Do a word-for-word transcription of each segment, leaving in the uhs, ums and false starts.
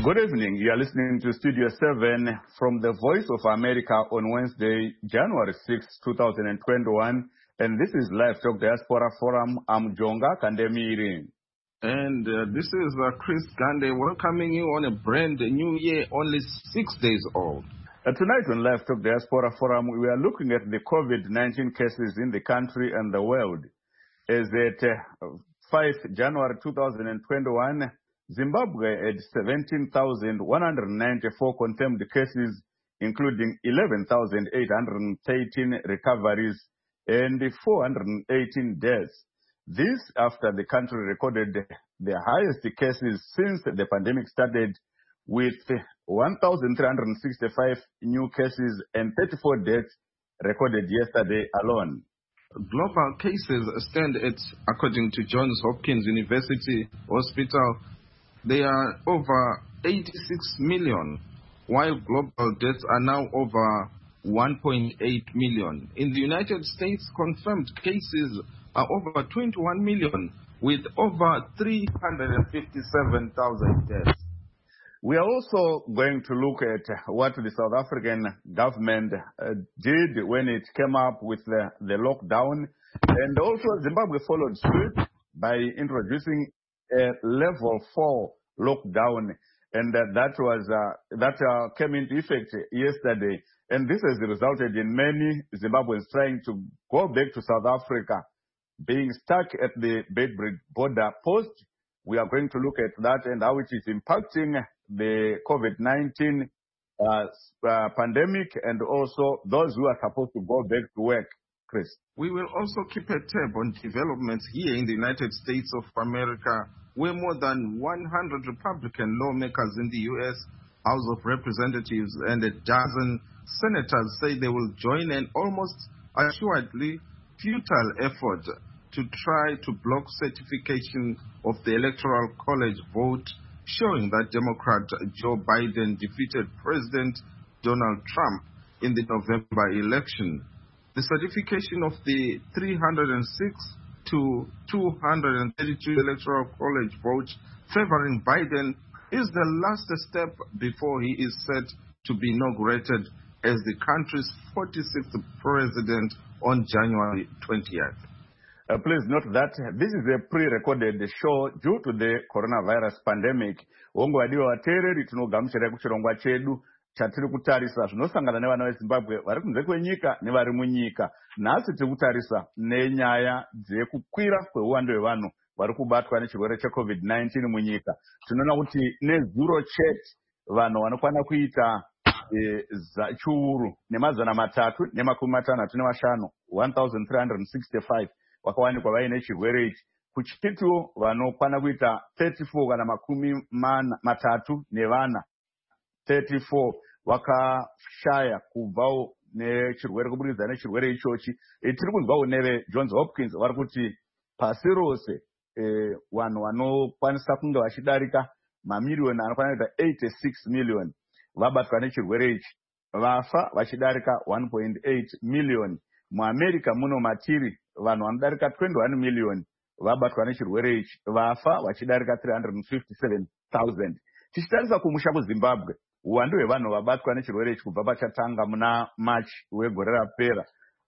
Good evening. You are listening to Studio seven from the Voice of America on Wednesday, January sixth, two thousand twenty-one. And this is Live Talk Diaspora Forum. I'm Jonga Kandemiri. And uh, this is uh, Chris Gande welcoming you on a brand new year, only six days old. Uh, tonight on Live Talk Diaspora Forum, we are looking at the COVID nineteen cases in the country and the world. As at uh, fifth of January two thousand twenty-one, Zimbabwe had seventeen thousand one hundred ninety-four confirmed cases, including eleven thousand eight hundred thirteen recoveries and four hundred eighteen deaths. This after the country recorded the highest cases since the pandemic started, with one thousand three hundred sixty-five new cases and thirty-four deaths recorded yesterday alone. Global cases stand at, according to Johns Hopkins University Hospital, they are over eighty-six million, while global deaths are now over one point eight million. In the United States, confirmed cases are over twenty-one million, with over three hundred fifty-seven thousand deaths. We are also going to look at what the South African government uh, did when it came up with the, the lockdown. And also Zimbabwe followed suit by introducing a level four lockdown. And uh, that was uh, that uh, came into effect yesterday. And this has resulted in many Zimbabweans trying to go back to South Africa, being stuck at the Beitbridge border post. We are going to look at that and how it is impacting the COVID nineteen uh, uh, pandemic and also those who are supposed to go back to work. Chris. We will also keep a tab on developments here in the United States of America, where more than one hundred Republican lawmakers in the U S House of Representatives and a dozen senators say they will join an almost assuredly futile effort to try to block certification of the Electoral College vote, showing that Democrat Joe Biden defeated President Donald Trump in the November election. The certification of the three hundred six to two hundred thirty-two Electoral College vote favoring Biden is the last step before he is set to be inaugurated as the country's forty-sixth president on January twentieth. Uh, please note that this is a pre-recorded show due to the coronavirus pandemic. Ongo wadiwa watereri tinogamuchira kuchirongwa chedu chatiri kutarisa zvinosangana nevana veZimbabwe vari kunze kwenyika nevari munyika. Nhasi tiri kutarisa nenyaya dzekukwira kweuwando hwevanhu vari kubatwa nechirwere cheCovid nineteen munyika. Tinoona kuti nezuro chete vanhu vanokwana kuita e, chiuru nemazana matatu nemakumi matanhatu nemashanu one thousand three hundred sixty-five wakawanikwa vaine chirwere ichi, kuchitiwo vanokwana kuita thirty-four kana makumi matatu nevana thirty-four vakashaya kubvawo nechirwere kubudikidza nechirwere ichochi. E, tiri kunzwawo neve Johns Hopkins vari kuti pasi rose e, vanhu vanokwanisa kunge vachidarika mamiliyoni anokwana kuita eighty-six million vabatwa nechirwere ichi, vafa vachidarika one point eight million. MuAmerica muno matiri vanhu vanodarika twenty-one million vabatwa nechirwere ichi, vafa vachidarika three hundred fifty-seven thousand. Tichitarisa kumusha kuZimbabwe, uwandu hwevanhu vabatwa nechirwere ichi kubva pachatanga muna March wegore rapera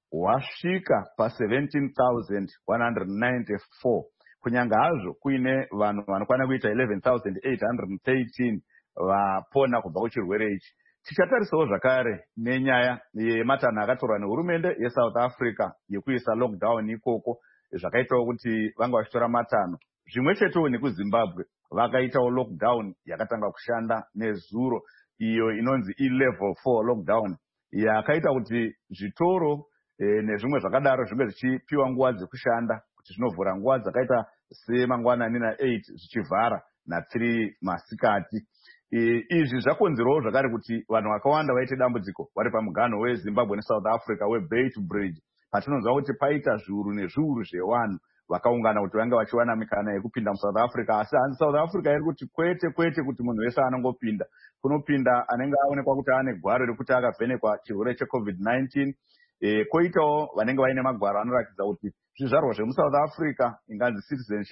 hwasvika pa seventeen thousand one hundred ninety-four, kunyanga hazvo kuine vanhu vanokwana kuita eleven thousand eight hundred thirteen vapona kubva kuchirwere ichi. Tichatarisawo zvakare nenyaya yematanho akatorwa nehurumende yeSouth Africa yekuisa lockdown ikoko, zvakaitawo kuti vanga vachitora matanho. Zvimwe chetewo nekuZimbabwe vakaitawo lockdown yakatanga kushanda nezuro, iyo inonzi i-level four lockdown, yakaita kuti zvitoro e, nezvimwe zvakadaro zvinge zvichipiwa nguva dzekushanda, kuti zvinovhura nguva dzakaita semangwanani na-eight zvichivhara na-three masikati. E, izvi zvakonzerawo zvakare kuti vanhu vakawanda vaite dambudziko vari pamuganho weZimbabwe neSouth Africa weBeitbridge, patinonzwa kuti paita zviuru nezviuru zvevanhu vakaungana kuti vange vachiwana mikana yekupinda muSouth Africa. Asi hanzi South Africa iri kuti kwete kwete kuti munhu wese anongopinda, kunopinda anenge aonekwa kuti ane gwaro rekuti akavhenekwa chirwere cheCovid nineteen. E, koitawo vanenge vaine magwaro anoratidza kuti zvizvarwa zvemuSouth Africa inganzi citizenship,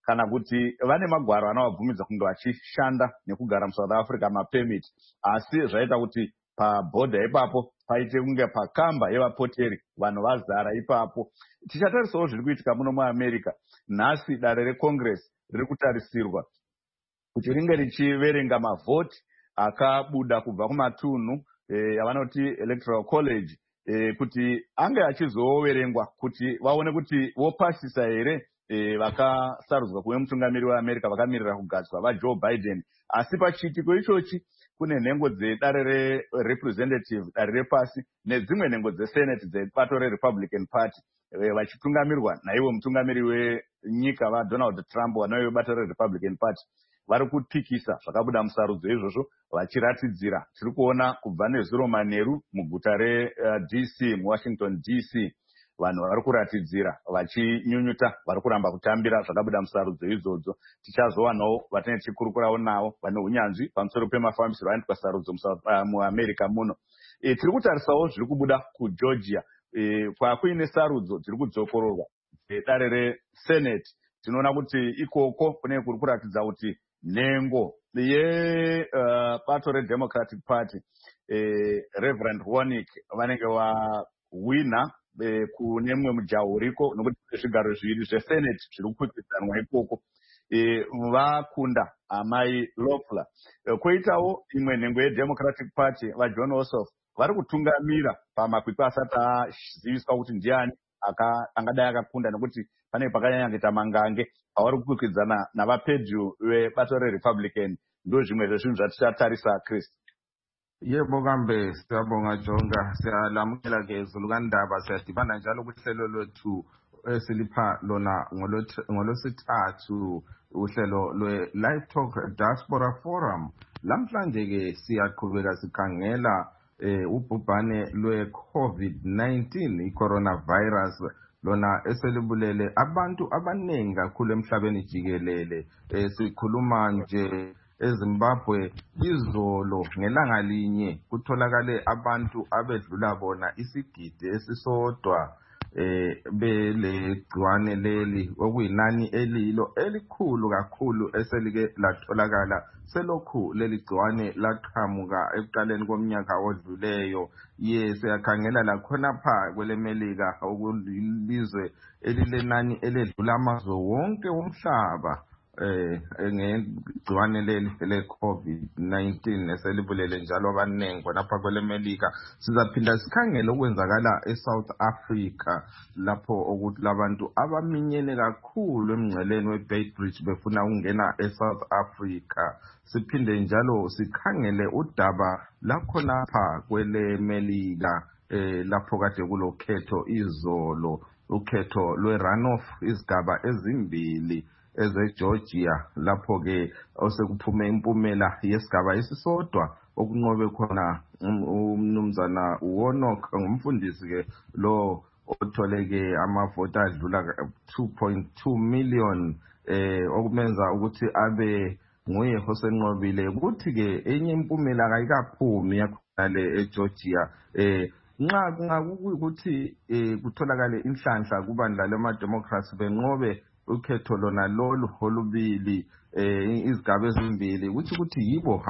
kana kuti vane magwaro anovabvumidza kunge vachishanda nekugara muSouth Africa mapemiti, asi zvaita kuti pabhodha ipapo paite kunge pakamba yevapoteri, vanhu vazara ipapo. Tichatarisawo zviri kuitika muno muAmerica. Nhasi dare reCongress riri kutarisirwa kuti ringe richiverenga mavhoti akabuda kubva kumatunhu yavanoti electoral college, kuti ange achizoverengwa kuti vaone kuti vopasisa here vakasarudzwa kuve mutungamiri weAmerica vakamirira kugadzwa vaJoe Biden. Asi pachiitiko ichochi kune nhengo dzedare rerepresentative, dare repasi, nedzimwe nhengo dzesenate dzebato reRepublican Party vachitungamirirwa naivo mutungamiri wenyika vaDonald Trump vanove vebato reRepublican Party. Vari kupikisa zvakabuda musarudzo izvozvo vachiratidzira. Tiri kuona kubva nezuro manheru muguta reD C, muWashington D C, vanhu vari kuratidzira vachinyunyuta, vari kuramba kutambira zvakabuda musarudzo idzodzo. Tichazowanawo vatine tichikurukurawo navo vane unyanzvi pamusoro pemafambisiro anoitwa sarudzo muAmerica muno. Tiri kutarisawo zviri kubuda kuGeorgia, kwakuine sarudzo dziri kudzokororwa dare reSenate. Tinoona kuti ikoko kune kuri kuratidza kuti nhengo yebato reDemocratic Party, Reverend Warnock, vanenge vawina kune mumwe mujaho uriko, nokuti zvigaro zviviri zveSenate zviri kukwikwidzanwa ikoko vakunda amai Loeffler. Kwoitawo imwe nhengo yeDemocratic Party, vaJohn Ossoff, vari kutungamira pamakwikwi asati aziviswa kuti ndiani angadai akakunda, nekuti pane pakanyanya kuita mangange avari kukwikwidzana navapedyu vebato reRepublican. Ndo zvimwe zvezvinhu zvatichatarisa, Chris. Yebo kambe siyabonga Jonga, siyalamukela ke Zulukandaba. Siyadibana njalo kuhlelo lwethu esilipha lona ngolosithathu, uhlelo lwe-Live Talk Diaspora Forum. Lamhlanje ke siyaqhubeka sikhangela ubhubhane lwe-COVID nineteen, i-coronavirus, lona eselibulele abantu abaningi kakhulu emhlabeni jikelele. Sikhuluma nje eZimbabwe, izolo ngelanga linye kutholakale abantu abedlula bona isigidi esisodwa belegciwane leli, okuyinani elilo elikhulu kakhulu eselike latholakala selokhu leli gciwane laqhamuka ekuqaleni komnyaka odluleyo. Ye siyakhangela lakhonapha kwelemelika, okulizwe elilenani eledlula amazwe wonke womhlaba eh ngegciwane leli le-COVID nineteen eselibulele njalo abaningi khonapha kwelemelika. Sizaphinda sikhangele okwenzakala eSouth Africa, lapho ukuthi labantu abaminyene kakhulu emngceleni weBeitbridge befuna ukungena eSouth Africa. Siphinde njalo sikhangele udaba lakhonapha kwelemelika eh lapho kade kulokhetho izolo, ukhetho lwe-runoff, izigaba ezimbili ezeGeorgia, lapho ke osekuphume impumela yesigaba esisodwa okunqobe khona umnumzana uWarnock, ngumfundisi ke lo otholeke amavoti adlula two point two million, eh okumenza ukuthi abe nguye osenqobile. Kuthi ke enye impumela kayikaphumi yakhona le eGeorgia, eh nxa kungakuthi kutholakale inhlanhla kubandla lama-Democrats benqobe ukhetho lona lolu olubili, eh izigaba ezimbili, kuthi ukuthi yibo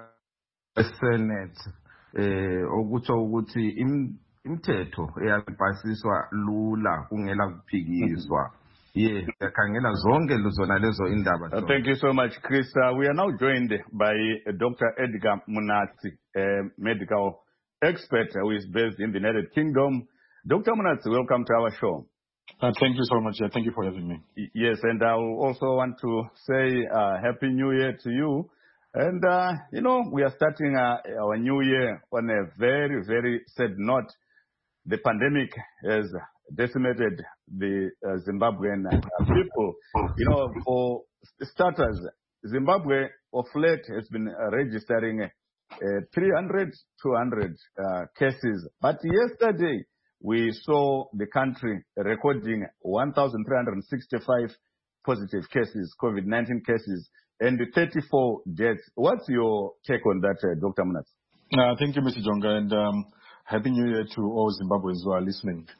abaSenate, eh okutsho ukuthi imithetho eyapasiswa lula kungela kuphikiswa. Yeah, yakhangela zonke luzona lezo indaba. Uh, thank you so much, Chris. Uh, we are now joined by uh, Doctor Edgar Munatsi, a medical expert who is based in the United Kingdom. Doctor Munatsi, welcome to our show. Uh, thank you so much. Uh, thank you for having me. Yes, and I also want to say uh, Happy New Year to you. And, uh, you know, we are starting uh, our new year on a very, very sad note. The pandemic has decimated the uh, Zimbabwean uh, people. You know, for starters, Zimbabwe of late has been uh, registering uh, three hundred, two hundred uh, cases. But yesterday, we saw the country recording one thousand three hundred sixty-five positive cases, COVID nineteen cases, and thirty-four deaths. What's your take on that, uh, Doctor Munatsi? Uh, thank you, Mister Jonga, and um, Happy New Year to all Zimbabweans who are listening.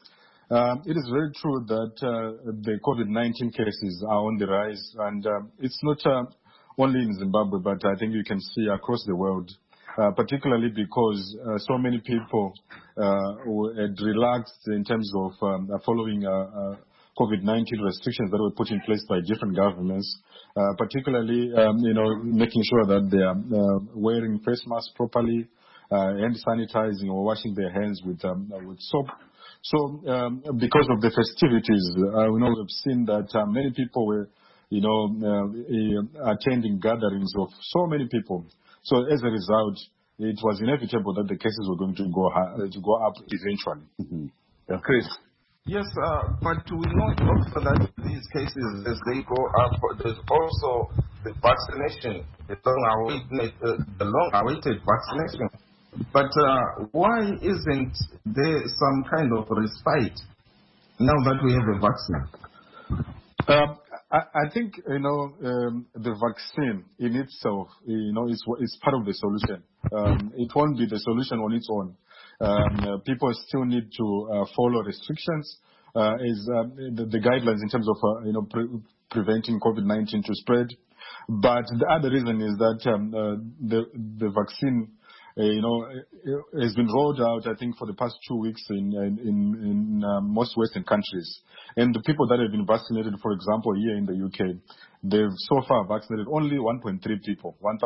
Um, it is very true that uh, the COVID nineteen cases are on the rise, and um, it's not uh, only in Zimbabwe, but I think you can see across the world, uh, particularly because uh, so many people uh, had relaxed in terms of um, following uh, uh, COVID nineteen restrictions that were put in place by different governments, uh, particularly um, you know, making sure that they are uh, wearing face masks properly, uh, hand sanitizing or washing their hands with um, with soap. So um, because of the festivities, uh, you know, we've seen that uh, many people were, you know, uh, attending gatherings of so many people. So as a result, it was inevitable that the cases were going to go uh, to go up eventually. Mm-hmm. Yeah. Chris. Yes, uh, but we know also that these cases, as they go up, there's also the vaccination, the long-awaited, uh, the long-awaited vaccination. But uh, why isn't there some kind of respite now that we have a vaccine? Um, I, I think, you know, um, the vaccine in itself, you know, is, is part of the solution. Um, it won't be the solution on its own. Um, uh, people still need to uh, follow restrictions, uh, is um, the, the guidelines in terms of, uh, you know, pre- preventing COVID nineteen to spread. But the other reason is that um, uh, the the vaccine, uh, you know, has been rolled out, I think, for the past two weeks in in, in uh, most Western countries. And the people that have been vaccinated, for example, here in the U K, they've so far vaccinated only one point three people, one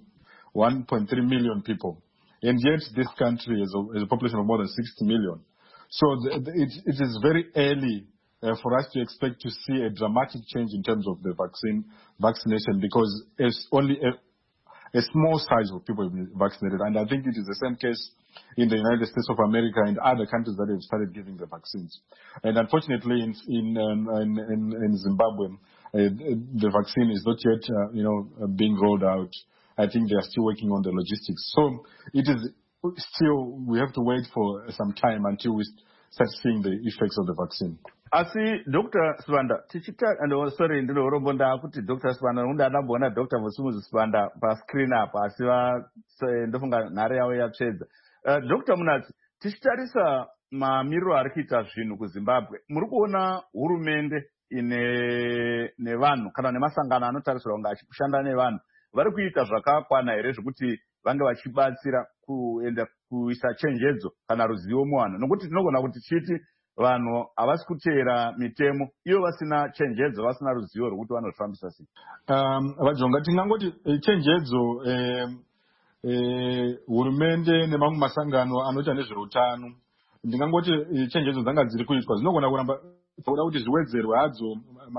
point three million people. And yet this country has a, has a population of more than sixty million. So the, the, it, it is very early uh, for us to expect to see a dramatic change in terms of the vaccine vaccination, because it's only a, a small size of people have been vaccinated. And I think it is the same case in the United States of America and other countries that have started giving the vaccines. And unfortunately, in in, um, in, in, in Zimbabwe, uh, the vaccine is not yet, uh, you know, being rolled out. I think they are still working on the logistics. So it is still, we have to wait for some time until we start seeing the effects of the vaccine. Asi Doctor Sibanda, tichita and oh, sorry, ndilo urobonda akuti Doctor Sibanda unda anabona Doctor Vusumuzi Sibanda pa screen apa asiva ndofunga nhare yawo yapedza. Uh, Doctor Munatsi, tichitarisa mamiriro ari kuita zvinhu kuZimbabwe, muri kuona hurumende ine nevanhu kana nemasangano anotarisirwa kunge achishanda nevanhu vari kuita zvakakwana here zvekuti vange vachibatsira kuenda kuisa chenjedzo kana ruzivo muvanhu, nokuti tinogona kuti chiti vanhu havasi kuteera mitemo iyo vasina chenjedzo, vasina ruzivo rwekuti vanozvifambisa sei. Um, vajonga tingangoti chenjedzo eh, eh, hurumende nemamwe masangano anoita nezveutano, ndingangoti chenjedzo dzanga dziri kuitwa dzinogona kuramba kuda kuti zviwedzerwe hadzo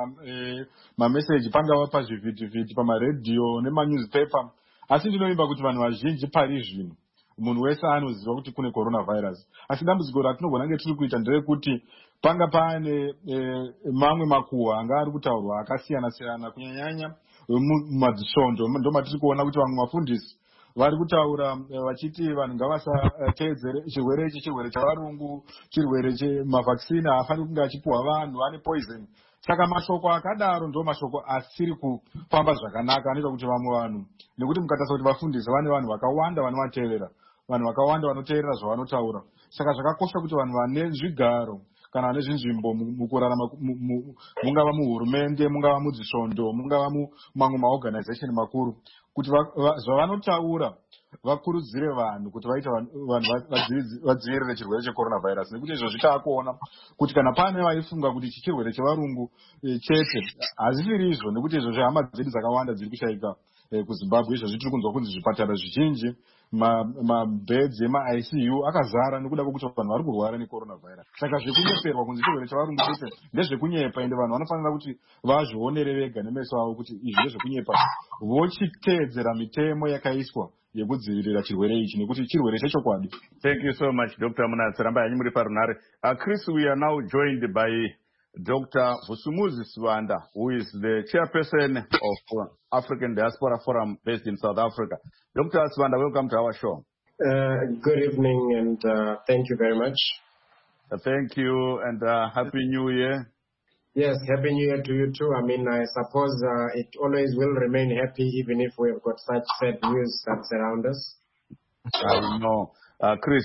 mameseji pangava pazvivhitivhiti, pamaredhiyo nemanewspaper. Asi ndinovimba kuti vanhu vazhinji pari zvino munhu wese anoziva kuti kune coronavirus. Asi dambudziko ratinogona kunge tiri kuita nderekuti panga pane e, mamwe makuhwa anga ari kutaurwa akasiyana siyana, kunyanyanya mumadzisvondo ndo matiri kuona kuti vamwe vafundisi vari kutaura vachiti vanhu ngavasateedzere chirwere ichi chirwere chavarungu, chirwere chemavhaccine haafaniri kunge achipuhwa vanhu vane poison. Saka mashoko akadaro ndo mashoko asiri kufamba zvakanaka, anoita kuti vamwe vanhu, nekuti mukatarisa kuti vafundisi vane vanhu vakawanda vanovateerera, vanhu vakawanda vanoteerera zvavanotaura. Saka zvakakosha kuti vanhu vane zvigaro kana vane zvinzvimbo mukurarama, mungava muhurumende, mungava mudzisvondo, mungava mumamwe maorganization makuru, kuti zvavanotaura vakurudzire vanhu kuti vaite vanhu vadzivirire chirwere checoronavirus. Nekuti izvo zvitaakuona kuti kana pane vaifunga kuti ichi chirwere chevarungu chete, hazvisiri izvo, nekuti izvo zvehama dzedu dzakawanda dziri kushaika kuZimbabwe. Izvo zvitiri kunzwa kunzi zvipatara zvizhinji, mabhedzi ema-I C U akazara nekuda kwekuti vanhu vari kurwara necoronavirus. Saka zvekunyeperwa kunzi chirwere chevarungu chete ndezvekunyepa, ende vanhu vanofanira kuti vazvionere vega nemeso avo kuti izvi ndezvekunyepa, vochiteedzera mitemo yakaiswa yekudzivirira chirwere ichi, nekuti chirwere chechokwadi. Thank you so much, Doctor Munatsi. Ramba yanyu muri parunare. Uh, Chris, we are now joined by Doctor Vusumuzi Sibanda, who is the chairperson of uh, African Diaspora Forum based in South Africa. Doctor Sibanda, welcome to our show. Uh, good evening, and uh, thank you very much. Uh, thank you, and uh, Happy New Year. Yes, Happy New Year to you too. I mean, I suppose uh, it always will remain happy even if we've got such sad news that surround us. I know. Uh, Chris,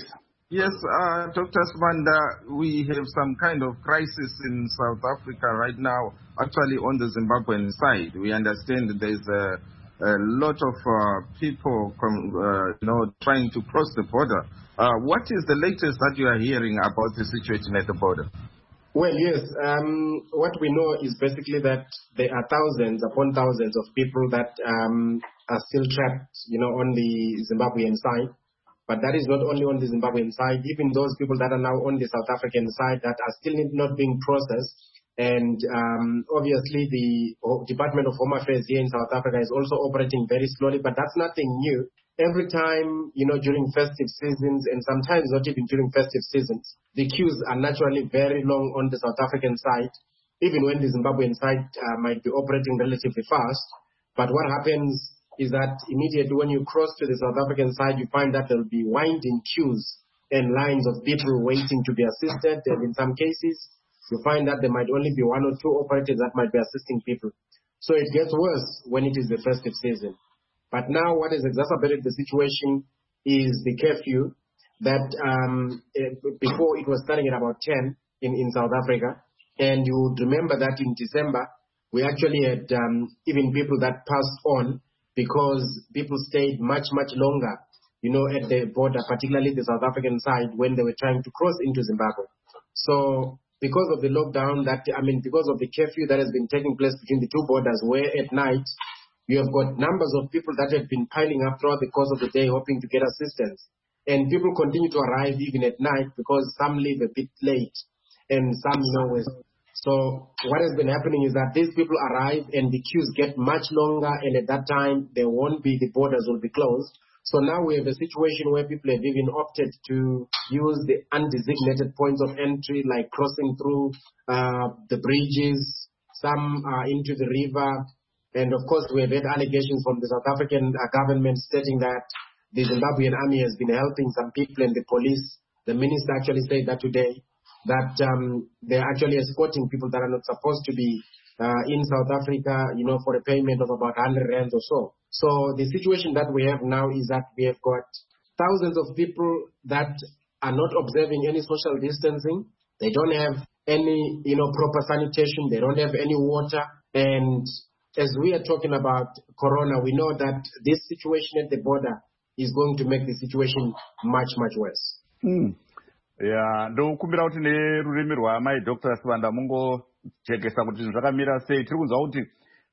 Yes, uh, Doctor Sibanda, we have some kind of crisis in South Africa right now, actually on the Zimbabwean side. We understand that there's a, a lot of uh, people com- uh, you know, trying to cross the border. Uh, what is the latest that you are hearing about the situation at the border? Well, yes. Um, what we know is basically that there are thousands upon thousands of people that um, are still trapped, you know, on the Zimbabwean side. But that is not only on the Zimbabwean side. Even those people that are now on the South African side that are still not being processed. And um, obviously the Department of Home Affairs here in South Africa is also operating very slowly, but that's nothing new. Every time, you know, during festive seasons, and sometimes not even during festive seasons, the queues are naturally very long on the South African side, even when the Zimbabwean side uh, might be operating relatively fast. But what happens is that immediately when you cross to the South African side, you find that there will be winding queues and lines of people waiting to be assisted. And in some cases, you find that there might only be one or two operators that might be assisting people. So it gets worse when it is the festive season. But now what has exacerbated the situation is the curfew that um, before it was starting at about ten in, in South Africa. And you would remember that in December, we actually had um, even people that passed on because people stayed much, much longer, you know, at the border, particularly the South African side, when they were trying to cross into Zimbabwe. So because of the lockdown that, I mean, because of the curfew that has been taking place between the two borders, where at night you have got numbers of people that have been piling up throughout the course of the day hoping to get assistance. And people continue to arrive even at night because some leave a bit late and some, you know, so what has been happening is that these people arrive and the queues get much longer, and at that time there won't be, the borders will be closed. So now we have a situation where people have even opted to use the undesignated points of entry, like crossing through uh, the bridges, some are into the river. And of course, we have had allegations from the South African uh, government stating that the Zimbabwean army has been helping some people and the police. The minister actually said that today, that um, they're actually escorting people that are not supposed to be uh, in South Africa, you know, for a payment of about one hundred rands or so. So the situation that we have now is that we have got thousands of people that are not observing any social distancing. They don't have any, you know, proper sanitation. They don't have any water. And as we are talking about corona, we know that this situation at the border is going to make the situation much, much worse. Mm. Yeah, ndokumbira kuti nerurimi rwamai Doctor Sibanda mungochekesa kuti zvinhu zvakamira sei. Tiri kunzwa kuti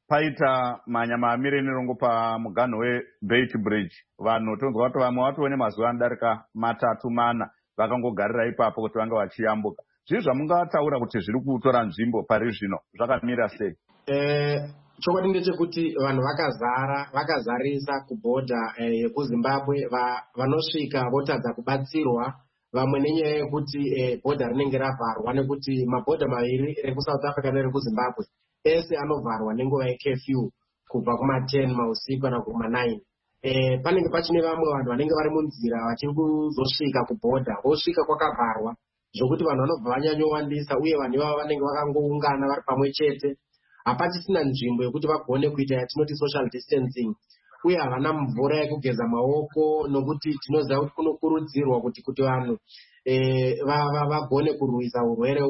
paita manyama amire nerongo pamuganho weBeit Bridge. Vanhu tonzwa kuti vamwe vatone mazuva anodarika matatu mana vakangogarira ipapo kuti vanga vachiyambuka. Zvii zvamungataura kuti zviri kutora nzvimbo pari zvino zvakamira sei? Eh, chokwadi ndechekuti vanhu vakazara vakazarisa kubhodha yekuZimbabwe, vanosvika votadza kubatsirwa. Vamwe nenyaya yekuti eh, bhodha rinenge ravharwa nekuti mabhodha maviri rekuSouth Africa nerekuZimbabwe ese anovharwa nenguva yecurfew kubva kuma ten mausiku kana kuma nine. Eh, panenge pachine vamwe vanhu vanenge vari munzira vachiri kuzosvika kubhodha, vosvika kwakavharwa zvokuti vanhu vanobva vanyanyowandisa, uye vanhu ivava vanenge vakangoungana vari pamwe chete. Hapachisina nzvimbo yekuti vagone kuita yatinoti social distancing, uye havana mvura yekugeza maoko, nokuti tinoziva kuti kunokurudzirwa kuti kuti vanhu eh, vagone kurwisa urwere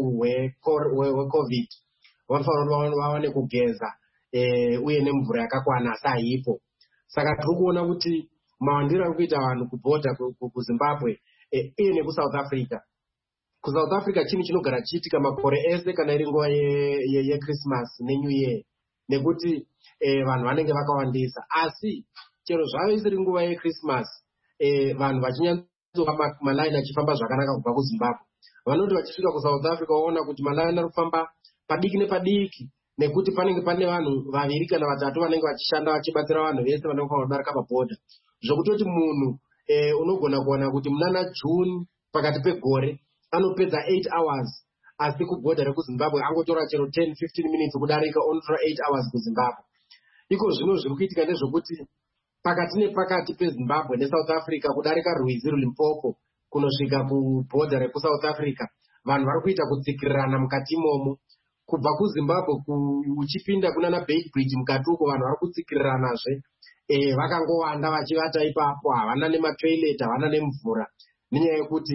hweCovid vanofanira vawane kugeza eh, uye nemvura yakakwana, asi haipo. Saka tiri kuona kuti mawandiro ari kuita vanhu kubhodha kuZimbabwe eh, iye nekuSouth Africa. KuSouth Africa chinhu chinogara chiitika makore ese kana iri nguva yeChristmas neNew Year, nekuti eh, vanhu vanenge vakawandisa. Asi chero zvavo isiri nguva yeChristmas, eh, vanhu vachinyanzova malaini achifamba zvakanaka kubva kuZimbabwe, vanoti vachisvika kuSouth Africa vaona kuti malaini ari kufamba padiki nepadiki, nekuti panenge pane vanhu vaviri kana vatatu vanenge vachishanda vachibatsira vanhu vese vanenge vadarika pabhodha. Zvokutoti munhu eh, unogona kuona kuti munana June pakati pegore anopedza eight hours, asi kubhodha rekuZimbabwe angotora chero ten fifteen minutes kudarika, onotora eight hours kuZimbabwe. Iko zvino zviri kuitika ndezvokuti pakati nepakati peZimbabwe neSouth Africa kudarika rwizi rweLimpopo kunosvika kubhodha rekuSouth Africa, vanhu vari kuita kutsikirirana mukati imomo. Kubva kuZimbabwe uchipinda kunana Beit Bridge mukati uko vanhu vari kutsikiriranazve, eh, vakangowanda vachivata ipapo, havana nematoilet, havana nemvura, nenyaya yekuti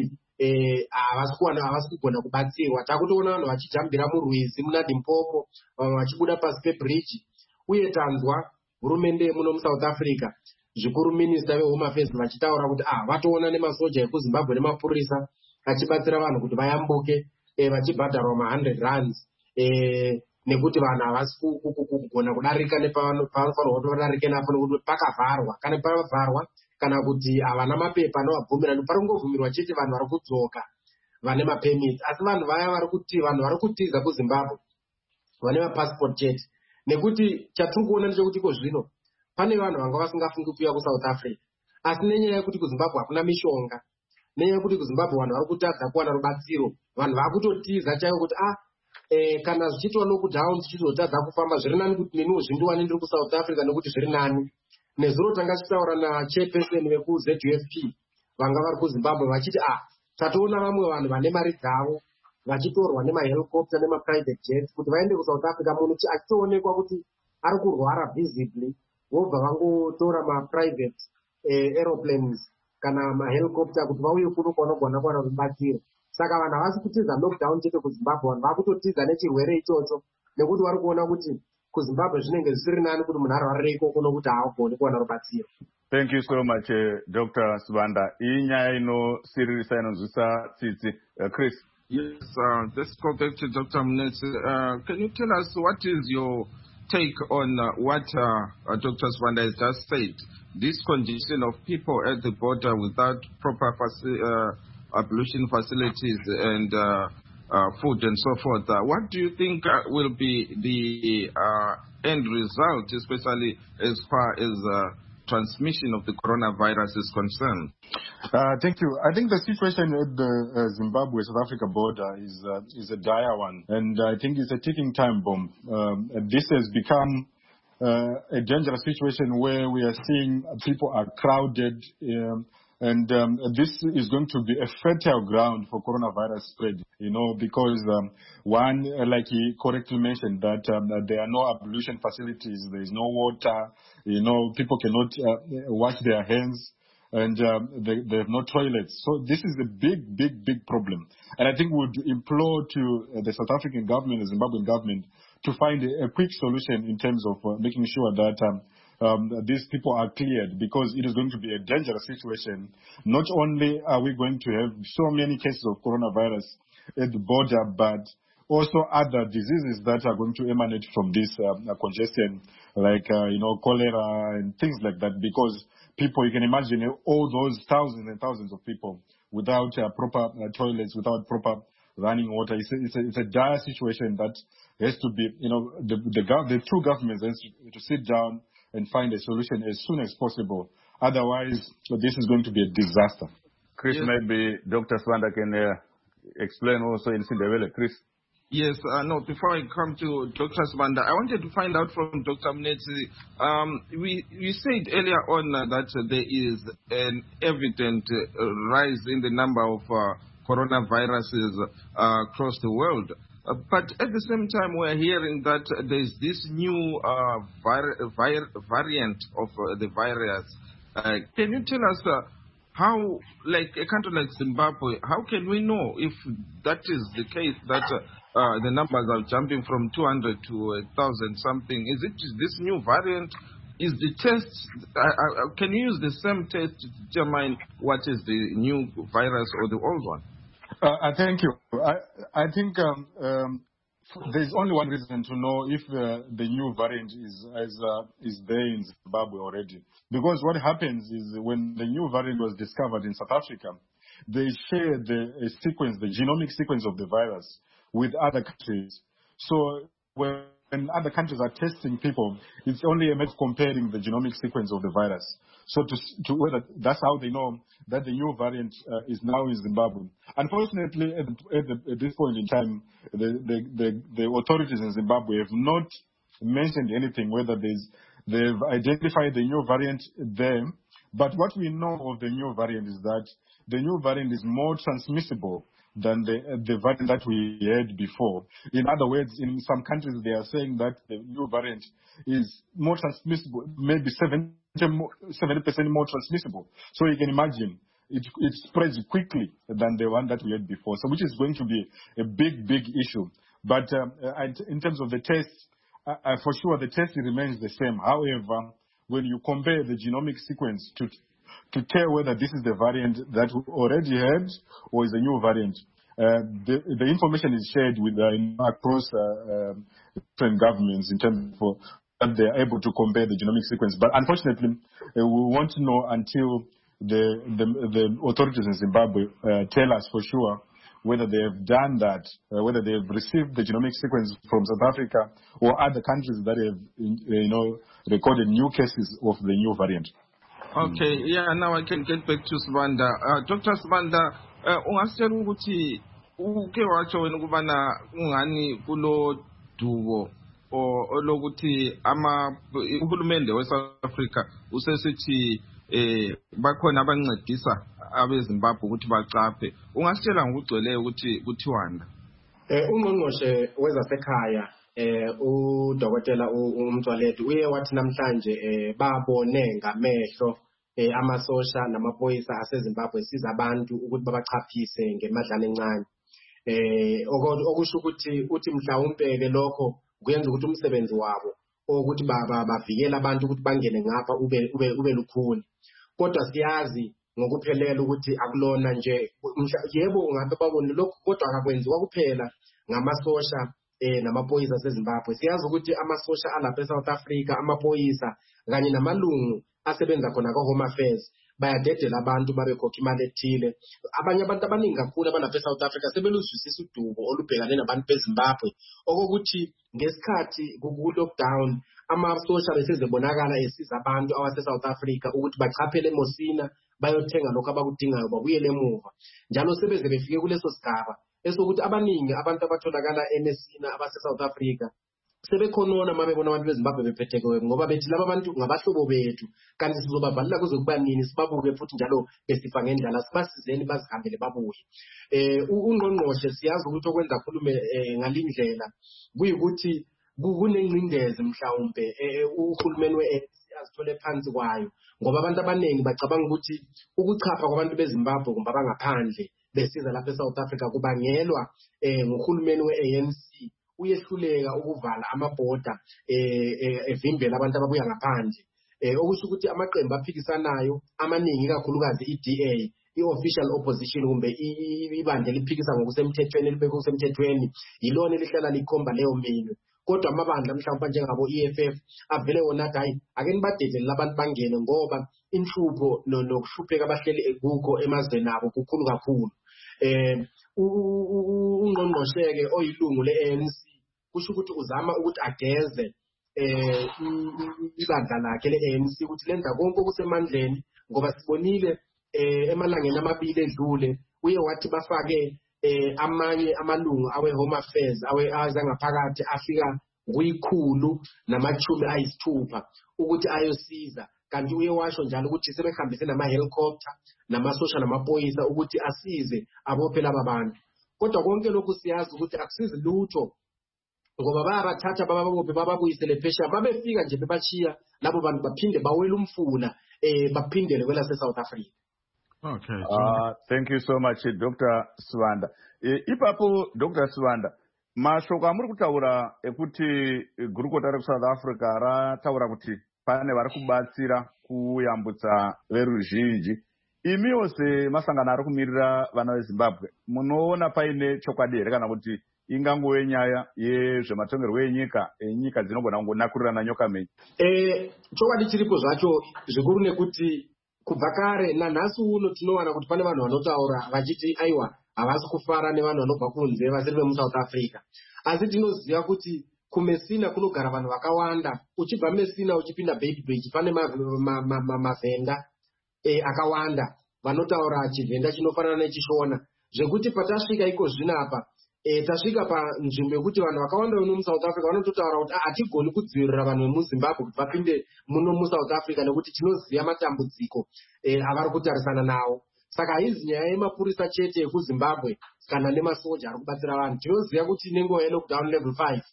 eh havasi kuwana havasi kugona kubatsirwa. Takutoona vanhu vachijambira murwizi muna Limpopo, vamwe vachibuda pasi pebridge, uye tanzwa hurumende muno muSouth Africa zvikuru minista vehome affairs vachitaura kuti ah vatoona nemasoja ekuZimbabwe nemapurisa achibatsira vanhu kuti vayambuke eh vachibhadharwa ma one hundred rands eh nekuti vanhu havasi kugona kudarika nepavanofanirwa kuti vadarike napo nekuti pakavharwa. Kana pavharwa kana kuti havana mapepa anovabvumira, paringovumirwa chete vanhu vari kudzoka vane mapemiti. Asi vanhu vaya vari kuti vanhu vari kutiza kuZimbabwe vane mapassport chete, nekuti chatiri kuona ndechekuti iko zvino pane vanhu vanga vasingafungi kuuya kuSouth Africa, asi nenyaya yekuti kuZimbabwe hakuna mishonga, nenyaya yekuti kuZimbabwe vanhu vari kutadza kuwana rubatsiro, vanhu vakutotiza chaivo kuti ah eh kana zvichitwa lockdown zvichizotadza kufamba zviri nani kuti neniwo zvindiwane ndiri kuSouth Africa nekuti zviri nani. Nezuro tanga tichitaura nachairperson vekuZ U F P vanga vari kuZimbabwe vachiti ah tatoona vamwe vanhu vane mari dzavo vachitorwa nemahelicopter nemaprivate jets kuti vaende kuSouth Africa muno achitoonekwa kuti ari kurwara visibly, vobva vangotora maprivate eh, aeroplanes kana mahelicopter kuti vauye kuno kwavanogona kuwana rubatsiro. Saka vanhu havasi kutiza lockdown chete kuZimbabwe, vanhu vakutotiza nechirwere ichocho nekuti vari kuona kuti kuZimbabwe zvinenge zvisiri nani kuti munhu arwarire ikoko nokuti haagoni kuwana rubatsiro. Thank you so much, uh, Doctor Sibanda. Iyi nyaya inosiririsa inonzwisa tsitsi. Uh, Chris. Yes, uh, let's go back to Doctor Mnetsi. Uh, can you tell us what is your take on uh, what uh, uh, Doctor Sibanda has just said? This condition of people at the border without proper faci uh, ablution facilities and uh, uh, food and so forth. Uh, what do you think uh, will be the uh, end result, especially as far as uh, transmission of the coronavirus is concerned? Uh, thank you. I think the situation at the uh, Zimbabwe-South Africa border is uh, is a dire one, and I think it's a ticking time bomb. Um, this has become uh, a dangerous situation where we are seeing people are crowded, um, and um, this is going to be a fertile ground for coronavirus spread, you know, because um, one, uh, like he correctly mentioned, that, um, that there are no ablution facilities, there is no water, you know, people cannot uh, wash their hands, and um, they, they have no toilets. So this is a big, big, big problem. And I think we would implore to uh, the South African government, the Zimbabwean government, to find a, a quick solution in terms of uh, making sure that um, um, these people are cleared, because it is going to be a dangerous situation. Not only are we going to have so many cases of coronavirus at the border, but also other diseases that are going to emanate from this um, congestion, like, uh, you know, cholera and things like that, because people, you can imagine all those thousands and thousands of people without uh, proper uh, toilets, without proper running water. It's a, it's, a, it's a dire situation that has to be, you know, the, the, the two governments has to, to sit down and find a solution as soon as possible. Otherwise, this is going to be a disaster. Chris, yes. Maybe Doctor Sibanda can uh, explain also in Sindebele. Chris? Yes, uh, no, before I come to Doctor Sibanda, I wanted to find out from Doctor Mnetsi. Um, we, we said earlier on uh, that uh, there is an evident uh, rise in the number of uh, coronaviruses uh, across the world. Uh, but at the same time, we're hearing that uh, there's this new uh, vir vir variant of uh, the virus. Uh, can you tell us uh, how, like a country like Zimbabwe, how can we know if that is the case, that uh, uh, the numbers are jumping from two hundred to one thousand something? Is it this new variant? Is the test, uh, uh, can you use the same test to determine what is the new virus or the old one? Uh, thank you. I, I think um, um, there's only one reason to know if uh, the new variant is is, uh, is there in Zimbabwe already. Because what happens is when the new variant was discovered in South Africa, they share the uh, sequence, the genomic sequence of the virus with other countries. So when other countries are testing people, it's only a matter of comparing the genomic sequence of the virus. So to, to whether that's how they know that the new variant uh, is now in Zimbabwe. Unfortunately, at, at, the, at this point in time, the, the, the, the authorities in Zimbabwe have not mentioned anything, whether there's, they've identified the new variant there. But what we know of the new variant is that the new variant is more transmissible than the, uh, the variant that we had before. In other words, in some countries, they are saying that the new variant is more transmissible, maybe seventy percent more transmissible. So you can imagine, it, it spreads quickly than the one that we had before, so which is going to be a big, big issue. But um, in terms of the test, uh, uh, for sure the test remains the same. However, when you compare the genomic sequence to to tell whether this is the variant that we already had or is a new variant, uh, the, the information is shared with uh, across uh, um, different governments in terms of that they are able to compare the genomic sequence. But unfortunately, uh, we won't know until the the, the authorities in Zimbabwe uh, tell us for sure whether they have done that, uh, whether they have received the genomic sequence from South Africa or other countries that have, you know, recorded new cases of the new variant. Okay, mm. yeah, now I can get back to Sibanda. Uh, Doctor Sibanda, ungasitshela ukuthi uke watsho wena ukubana ungani kulo dubo olokuthi ama uhulumende weSouth Africa usesithi eh bakhona abancedisa abeZimbabwe ukuthi bacaphe. Ungasitshela ngokugcweleyo ukuthi kuthiwani? Eh ungqongqoshe wezasekhaya eh uDokotela uMthwaledi uye wathi namhlanje eh babone ngamehlo eh amasosha namaphoyisa aseZimbabwe siza abantu ukuthi babachaphise ngemadlana encane. Eh okusho ukuthi uthi mhlawumbe ke lokho kuyenza ukuthi umsebenzi wabo ukuthi baba bavikela abantu ukuthi bangene ngapha ube ube ube lukhuni. Kodwa siyazi ngokuphelela ukuthi akulona nje yebo ungabe babone lokho kodwa akakwenziwa kuphela ngamasosha eh namaphoyisa aseZimbabwe. Siyazi ukuthi amasosha alapha eSouth Africa, amaphoyisa kanye namalungu asebenza khona kwa Home Affairs bayadedela abantu babekhokha imali ethile. Abanye abantu abaningi kakhulu abalapha eSouth Africa sebeluzwisisa udubo olubhekane nabantu beZimbabwe okokuthi ngesikhathi ku lockdown amasosha besezebonakala esiza abantu awase South Africa ukuthi bachaphele eMosina bayothenga lokho abakudingayo babuyele emuva. Njalo sebeze befike kuleso sigaba esokuthi abaningi abantu abatholakala eMosina abase South Africa sebekhonona mabebona abantu beZimbabwe bephethekewe ngoba bethi laba bantu ngabahlobo bethu kanti sizobavalila kuze kuba nini sibabuke futhi njalo besifa ngendlala sibasizeni bazihambele babuye. Eh ungqongqoshe siyazi ukuthi okwenza khulume ngalindlela kuyikuthi kunengcindezi mhlawumbe uhulumeni we-A N C azithole phansi kwayo ngoba abantu abaningi bacabanga ukuthi ukuchapha kwabantu beZimbabwe kumbe abangaphandle besiza lapha eSouth Africa kubangelwa eh ngohulumeni we-A N C uyehluleka ukuvala amabhoda eh evimbela abantu ababuya ngaphandle. Eh okusho ukuthi amaqembu aphikisanayo amaningi kakhulukazi i-D A i-official opposition kumbe ibandla liphikisa ngokusemthethweni libeke kusemthethweni yilona elihlala likhomba leyo minwe. Kodwa amabandla mhlawumbe njengabo E F F avele wona hayi ake nibadedele labantu bangene ngoba inhlupho nokuhlupheka abahleli kukho emazweni abo kukhulu kakhulu. Eh ungqongqosheke oyilungu le-A N C kusho ukuthi uzama ukuthi ageze eh ibandla lakhe le-A N C ukuthi lenza konke okusemandleni ngoba sibonile eh emalangeni amabili edlule uye wathi bafake eh amanye amalungu awe Home Affairs awe azangaphakathi afika kuyikhulu namachumi ayisithupha ukuthi ayosiza kanti uye washo njalo ukuthi sebehambise nama helicopter namasosha namaphoyisa ukuthi asize abophe laba bantu. Kodwa konke lokhu siyazi ukuthi akusizi lutho ngoba bayabathatha bababophe bababuyisele phesha babefika nje bebachiya labo bantu baphinde bawela umfula eh baphindele kwela se-South Africa. Okay. Uh, thank you so much, Doctor Sibanda. E, ipapo Doctor Sibanda, mashoko amuri kutaura ekuti gurukota reku-South Africa rataura kuti pane vari kubatsira kuyambutsa veruzhinji. Imiwo semasangano ari kumirira vana veZimbabwe munoona paine chokwadi here kana kuti ingangove nyaya yezvematongerwo enyika enyika dzinogona kungonakurirana nyoka menyu? Eh, chokwadi chiripo zvacho zvikuru nekuti kubva kare nanhasi uno tinowana kuti pane vanhu vanotaura vachiti aiwa havasi kufara nevanhu vanobva kunze vasiri vemuSouth Africa. Asi tinoziva kuti kuMessina kunogara vanhu vakawanda. Uchibva Messina uchipinda Beitbridge pane mavhenda eh akawanda vanotaura chivhenda chinofanana nechishona zvekuti patasvika iko zvino apa eh tasvika panzvimbo yekuti vanhu vakawanda vemuSouth Africa vanototaura kuti hatigoni kudzivirira vanhu vemuZimbabwe kuti vapinde muno muSouth Africa nekuti tinoziva matambudziko eh avari kutarisana nawo. Saka haizi nyaya yemapurisa chete ekuZimbabwe kana nemasoja ari kubatsira vanhu. Tinoziva kuti nenguva yelockdown level five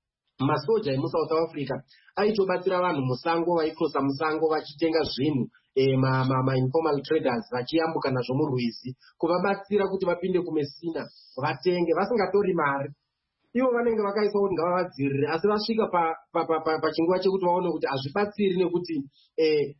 masoja emuSouth Africa aitobatsira vanhu musango vaikrosa musango vachitenga zvinhu ma, ma, ma informal traders vachiyambuka nazvo murwizi kuvabatsira kuti vapinde kumesina vatenge vasingatori mari. Ivo vanenge vakaisa kuti ngavavadzivirire asi vasvika pachinguva pa, pa, pa, pa chekuti vaone kuti hazvibatsiri nekuti eh,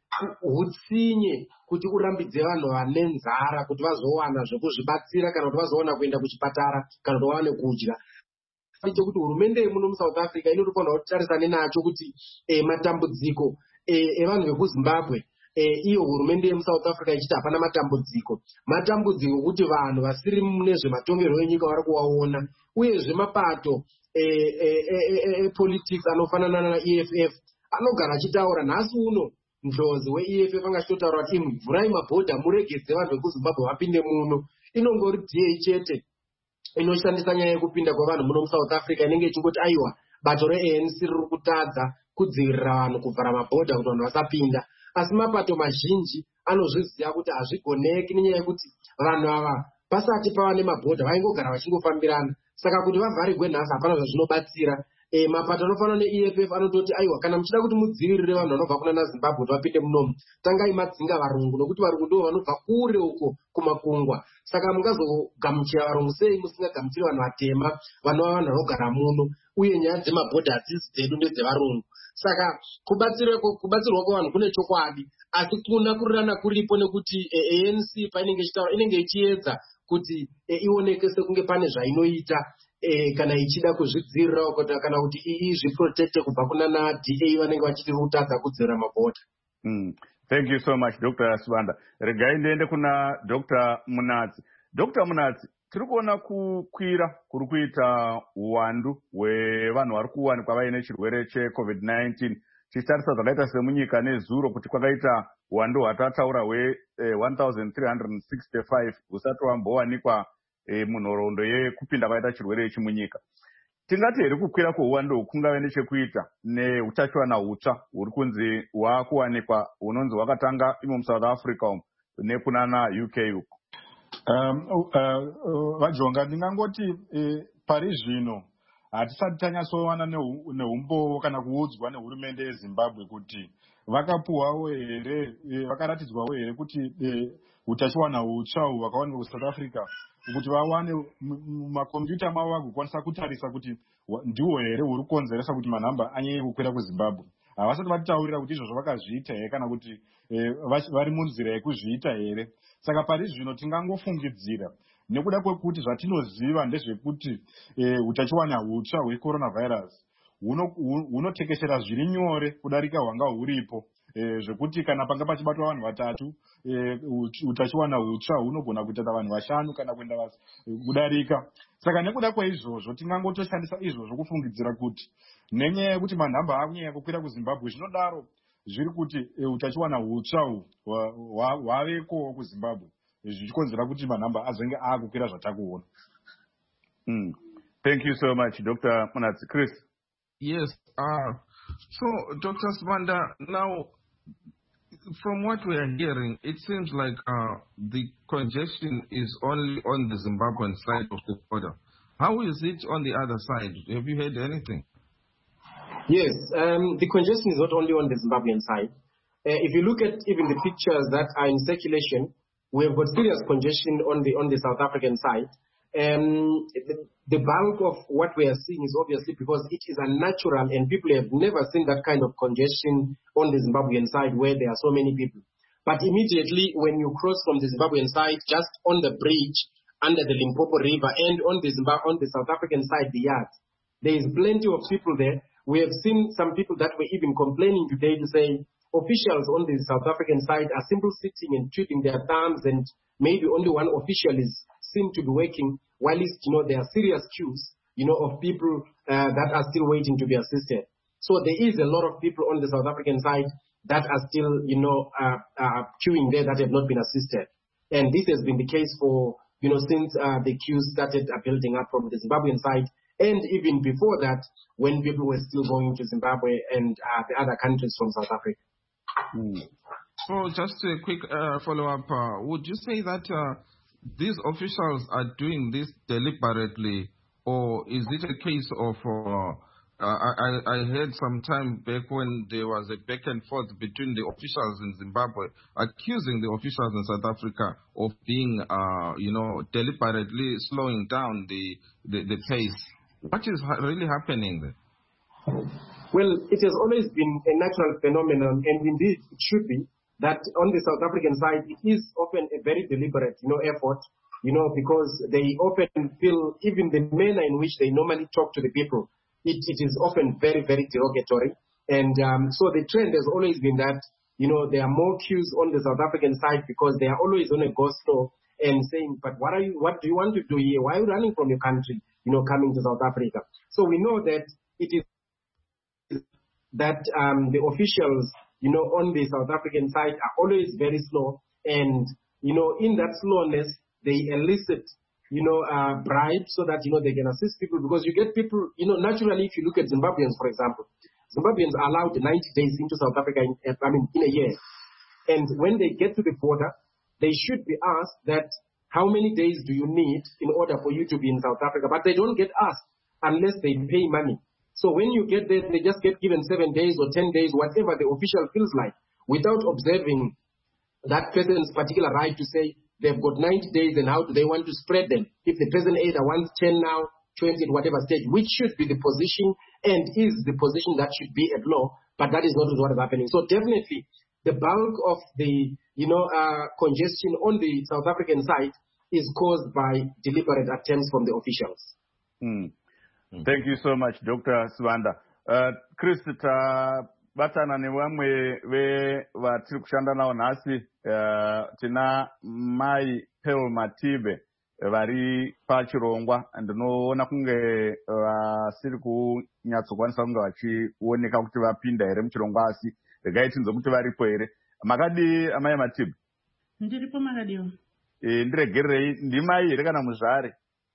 hutsinye kuti urambidze vanhu vane nzara kuti vazowana zvekuzvibatsira kana kuti vazowana kuenda kuchipatara kana kuti vawane kudya. Chekuti hurumende yemuno muSouth Africa inotofanira kutarisana nacho kuti eh, matambudziko evanhu eh, vekuZimbabwe eh, iyo hurumende yemuSouth Africa ichiti hapana matambudziko. Matambudziko ekuti vanhu vasiri mune zvematongerwo enyika vari kuvaona uyezve mapato eh, eh, eh, eh, politics anofanana naE F F anogara achitaura nhasi uno ndlozi weE F F anga achitotaura kuti imwe vhurai mabhodha muregedze vanhu vekuZimbabwe vapinde muno. Inongori D A chete inoshandisa nyaya yekupinda kwavanhu muno muSouth Africa inenge ichingoti aiwa bato reA N C riri kutadza kudzivirira vanhu kuvhara mabhodha kuti vanhu vasapinda. Asi mapato mazhinji anozviziva kuti hazvigoneki nenyaya yekuti vanhu ava pasati pava nemabhodha vaingogara vachingofambirana. Saka kuti vavharirwe nhasi hapana zvazvinobatsira. E, mapato anofanana neE F F anototi aiwa kana muchida kuti mudzivirire vanhu vanobva kuna naZimbabwe kuti vapinde munomu tangai madzinga varungu nokuti varungu ndo vanobva kure uko kumakungwa. Saka mungazogamuchira varungu sei musingagamuchiri vanhu vatema vanova vanhu vanogara muno uye nyaya dzemabhodha hadzisi dzedu ndedzevarungu. Saka kubatsirwa kwavanhu kune chokwadi asi kuna kurirana kuripo nekuti A N C painenge ichitaura inenge ichiedza kuti ioneke sekunge pane zvainoita Eh, kana ichida kuzvidzivirira kana kuti izviprotecte kubva kuna naD A vanenge vachiti kutadza kudzivirira mabhodha. Mm. Thank you so much Doctor Sibanda. Regai ndiende kuna Doctor Munatsi. Doctor Munatsi, tiri kuona kukwira kuri kuita uwandu hwevanhu vari kuwanikwa vaine chirwere cheCovid nineteen. Tichitarisa zvakaita semunyika nezuro kuti kwakaita uwandu hwatataura hwe eh, one thousand three hundred sixty-five husati hwambowanikwa E, munhoroondo yekupinda kwaita chirwere ichi munyika. Tingati here kukwira kweuwandu kungave nechekuita neutachiwana hutsva huri kunzi hwakuwanikwa hunonzi hwakatanga imo muSouth Africa umu nekunana U K uko. Um, uh, uh, Vajonga, ndingangoti eh, pari zvino hatisati tanyatsowana neumbowo kana kuudzwa nehurumende yeZimbabwe kuti vakapuhwawo here eh, vakaratidzwawo here kuti eh, utachiwana hutsva uhu hwakawanikwa kuSouth Africa kuti vawane mumakombiyuta mavo vagokwanisa kutarisa kuti ndiwo here huri kukonzeresa kuti manhamba anyanye kukwira kuZimbabwe. Havasati vatitaurira kuti izvozvo vakazviita here kana kuti eh, vari munzira yekuzviita here. Saka pari zvino tingangofungidzira nekuda kwekuti zvatinoziva ndezvekuti eh, utachiwana hutsva hwecoronavirus hunotekeshera zviri nyore kudarika hwanga huripo. Eh, zvekuti kana panga pachibatwa vanhu vatatu eh, utachiwana hutsva hunogona kuita vanhu vashanu kana kuenda kudarika. Saka nekuda kweizvozvo tingangotoshandisa izvozvo kufungidzira kuti nenyaya yekuti manhamba akunyanya kukwira kuZimbabwe zvinodaro zviri kuti eh, utachiwana hutsva hwaveko kuZimbabwe zvichikonzera kuti manhamba azenge akukwira zvatakuona. Mm. Thank you so much Doctor Munatsi. Chris. Yes. Uh, so Doctor Sibanda, now from what we are hearing, it seems like uh, the congestion is only on the Zimbabwean side of the border. How is it on the other side? Have you heard anything? Yes, um, the congestion is not only on the Zimbabwean side. Uh, if you look at even the pictures that are in circulation, we have got serious congestion on the on the South African side. Um, the, the bulk of what we are seeing is obviously because it is unnatural and people have never seen that kind of congestion on the Zimbabwean side where there are so many people. But immediately when you cross from the Zimbabwean side, just on the bridge under the Limpopo River and on the Zimbabwe, on the South African side, the yard, there is plenty of people there. We have seen some people that were even complaining today to say officials on the South African side are simply sitting and twiddling their thumbs and maybe only one official is seem to be working, while it's, you know, there are serious queues, you know, of people uh, that are still waiting to be assisted. So there is a lot of people on the South African side that are still, you know, uh, uh, queuing there that have not been assisted. And this has been the case for, you know, since uh, the queues started uh, building up from the Zimbabwean side, and even before that, when people were still going to Zimbabwe and uh, the other countries from South Africa. Mm. So just a quick uh, follow-up. Uh, would you say that uh, these officials are doing this deliberately, or is it a case of uh, Uh, I, I heard some time back when there was a back and forth between the officials in Zimbabwe accusing the officials in South Africa of being, uh, you know, deliberately slowing down the, the, the pace. What is ha- really happening there? Well, it has always been a natural phenomenon, and indeed it should be, that on the South African side, it is often a very deliberate, you know, effort, you know, because they often feel even the manner in which they normally talk to the people, It, it is often very, very derogatory. And um, so the trend has always been that, you know, there are more queues on the South African side because they are always on a go slow and saying, but what are you, what do you want to do here? Why are you running from your country, you know, coming to South Africa? So we know that it is that um, the officials, you know, on the South African side are always very slow. And, you know, in that slowness, they elicit you know, uh, bribes so that, you know, they can assist people because you get people, you know, naturally, if you look at Zimbabweans, for example, Zimbabweans are allowed ninety days into South Africa, in, I mean, in a year. And when they get to the border, they should be asked that how many days do you need in order for you to be in South Africa? But they don't get asked unless they pay money. So when you get there, they just get given seven days or ten days, whatever the official feels like, without observing that person's particular right to say, they've got ninety days and how do they want to spread them? If the president either wants ten now, twenty at whatever stage, which should be the position and is the position that should be at law, but that is not what is happening. So definitely the bulk of the, you know, uh, congestion on the South African side is caused by deliberate attempts from the officials. Mm. Mm. Thank you so much, Doctor Swanda. Uh, Chris, batana ni wamwe we vatiri kushanda nao nhasi uh, tina mai Pearl Matibe vari pachirongwa ndinoona kunge vasiri kunyatsokwanisa kunge vachioneka kuti vapinda here muchirongwa asi regai tinzwe kuti varipo here. Makadi amai Matibe? Ndiripo makadiwa. E, ndiregererei ndimai here kana muzvare?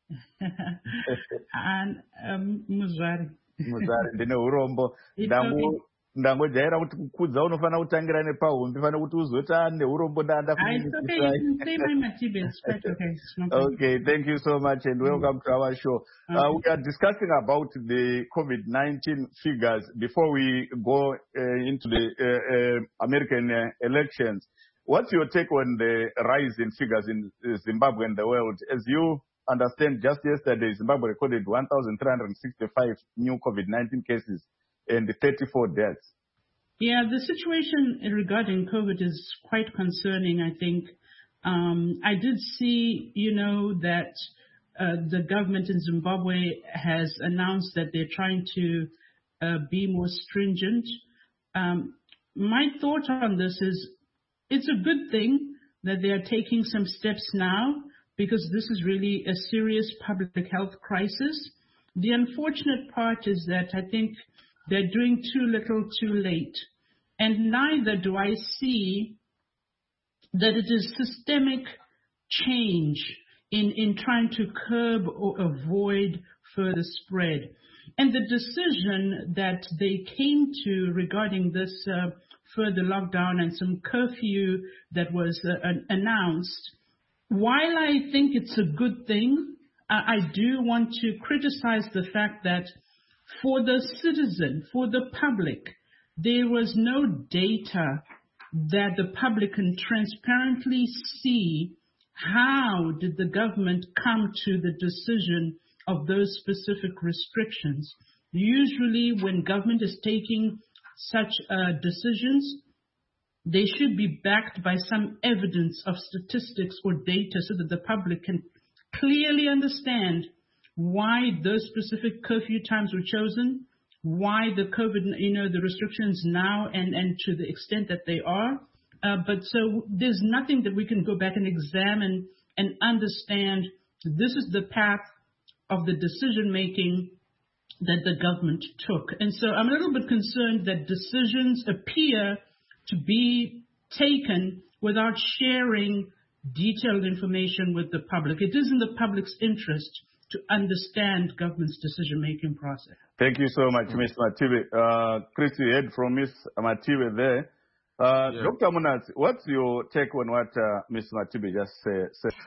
um, muzvare. Muzvare ndine urombo. Ndangu ndangojaira kuti kukudza unofanira kutangira nepahumbi fanira kuti uzoti ane urombo ndanda Okay, thank you so much and welcome to our show. Uh, we are discussing about the COVID nineteen figures before we go uh, into the uh, uh, American uh, elections. What's your take on the rise in figures in Zimbabwe and the world? As you understand, just yesterday, Zimbabwe recorded one thousand three hundred sixty-five new COVID nineteen cases and thirty-four deaths. Yeah, the situation regarding COVID is quite concerning, I think. Um, I did see, you know, that uh, the government in Zimbabwe has announced that they're trying to uh, be more stringent. Um, my thought on this is it's a good thing that they are taking some steps now because this is really a serious public health crisis. The unfortunate part is that I think they're doing too little too late. And neither do I see that it is systemic change in, in trying to curb or avoid further spread. And the decision that they came to regarding this uh, further lockdown and some curfew that was uh, announced, while I think it's a good thing, I, I do want to criticize the fact that for the citizen, for the public, there was no data that the public can transparently see how did the government come to the decision of those specific restrictions. Usually when government is taking such uh, decisions, they should be backed by some evidence of statistics or data so that the public can clearly understand why those specific curfew times were chosen, why the COVID, you know, the restrictions now and, and to the extent that they are. Uh, but so there's nothing that we can go back and examine and understand this is the path of the decision making that the government took. And so I'm a little bit concerned that decisions appear to be taken without sharing detailed information with the public. It is in the public's interest to understand government's decision-making process. Thank you so much, Miz Matibe. Uh, Chris, you heard from Miz Matibe there. Uh, yeah. Doctor Munatsi, what's your take on what uh, Miz Matibe just uh, said?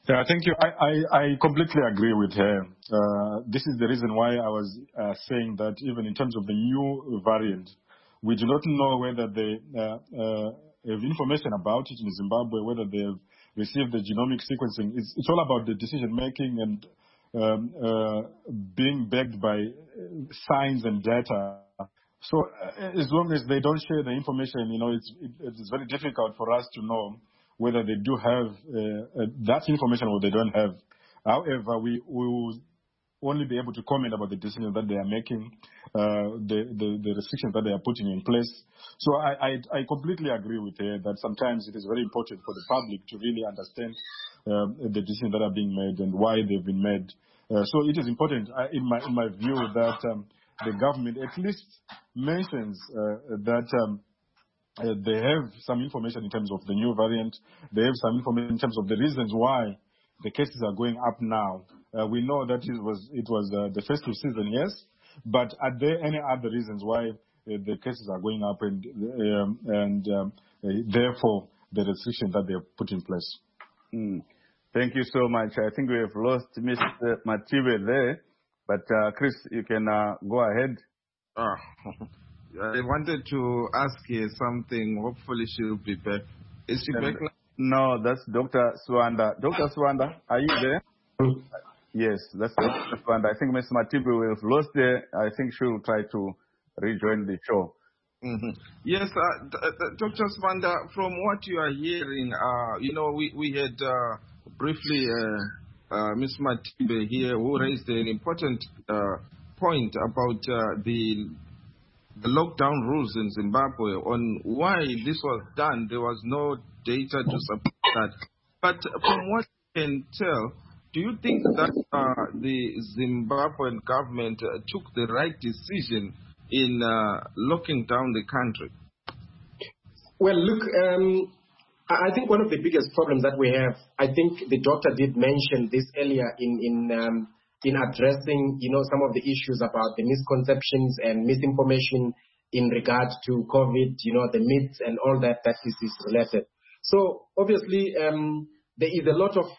Yeah, thank you. I, I, I completely agree with her. Uh, this is the reason why I was uh, saying that even in terms of the new variant, we do not know whether they uh, uh, have information about it in Zimbabwe, whether they have received the genomic sequencing. It's, it's all about the decision making and um, uh, being backed by signs and data. So uh, as long as they don't share the information, you know, it's, it, it's very difficult for us to know whether they do have uh, uh, that information or they don't have. However, we, we will only be able to comment about the decisions that they are making, uh, the, the, the restrictions that they are putting in place. So I, I, I completely agree with her that sometimes it is very important for the public to really understand uh, the decisions that are being made and why they've been made. Uh, so it is important, uh, in my in my view, that um, the government at least mentions uh, that um, uh, they have some information in terms of the new variant. They have some information in terms of the reasons why the cases are going up now. Uh, we know that it was it was uh, the festive season, yes, but are there any other reasons why uh, the cases are going up and um, and um, uh, therefore the restrictions that they have put in place? Mm. Thank you so much. I think we have lost Mister Matibe there, but uh, Chris, you can uh, go ahead. Uh, I wanted to ask her something. Hopefully she'll be back. Is she back now? No, that's Doctor Swanda. Doctor Swanda, are you there? Yes, that's Doctor Swanda. I think Mister Matibe we have lost there. I think she will try to rejoin the show. Mm-hmm. Yes, uh, d- d- Doctor Swanda, from what you are hearing, uh, you know, we, we had uh, briefly uh, uh, Miz Matibe here who raised an important uh, point about uh, the, the lockdown rules in Zimbabwe on why this was done. There was no data to support that. But from what you can tell, do you think that uh, the Zimbabwean government uh, took the right decision in uh, locking down the country? Well, look, um, I think one of the biggest problems that we have, I think the doctor did mention this earlier in in um, in addressing, you know, some of the issues about the misconceptions and misinformation in regard to COVID, you know, the myths and all that that is, is related. So obviously, um, there is a lot of,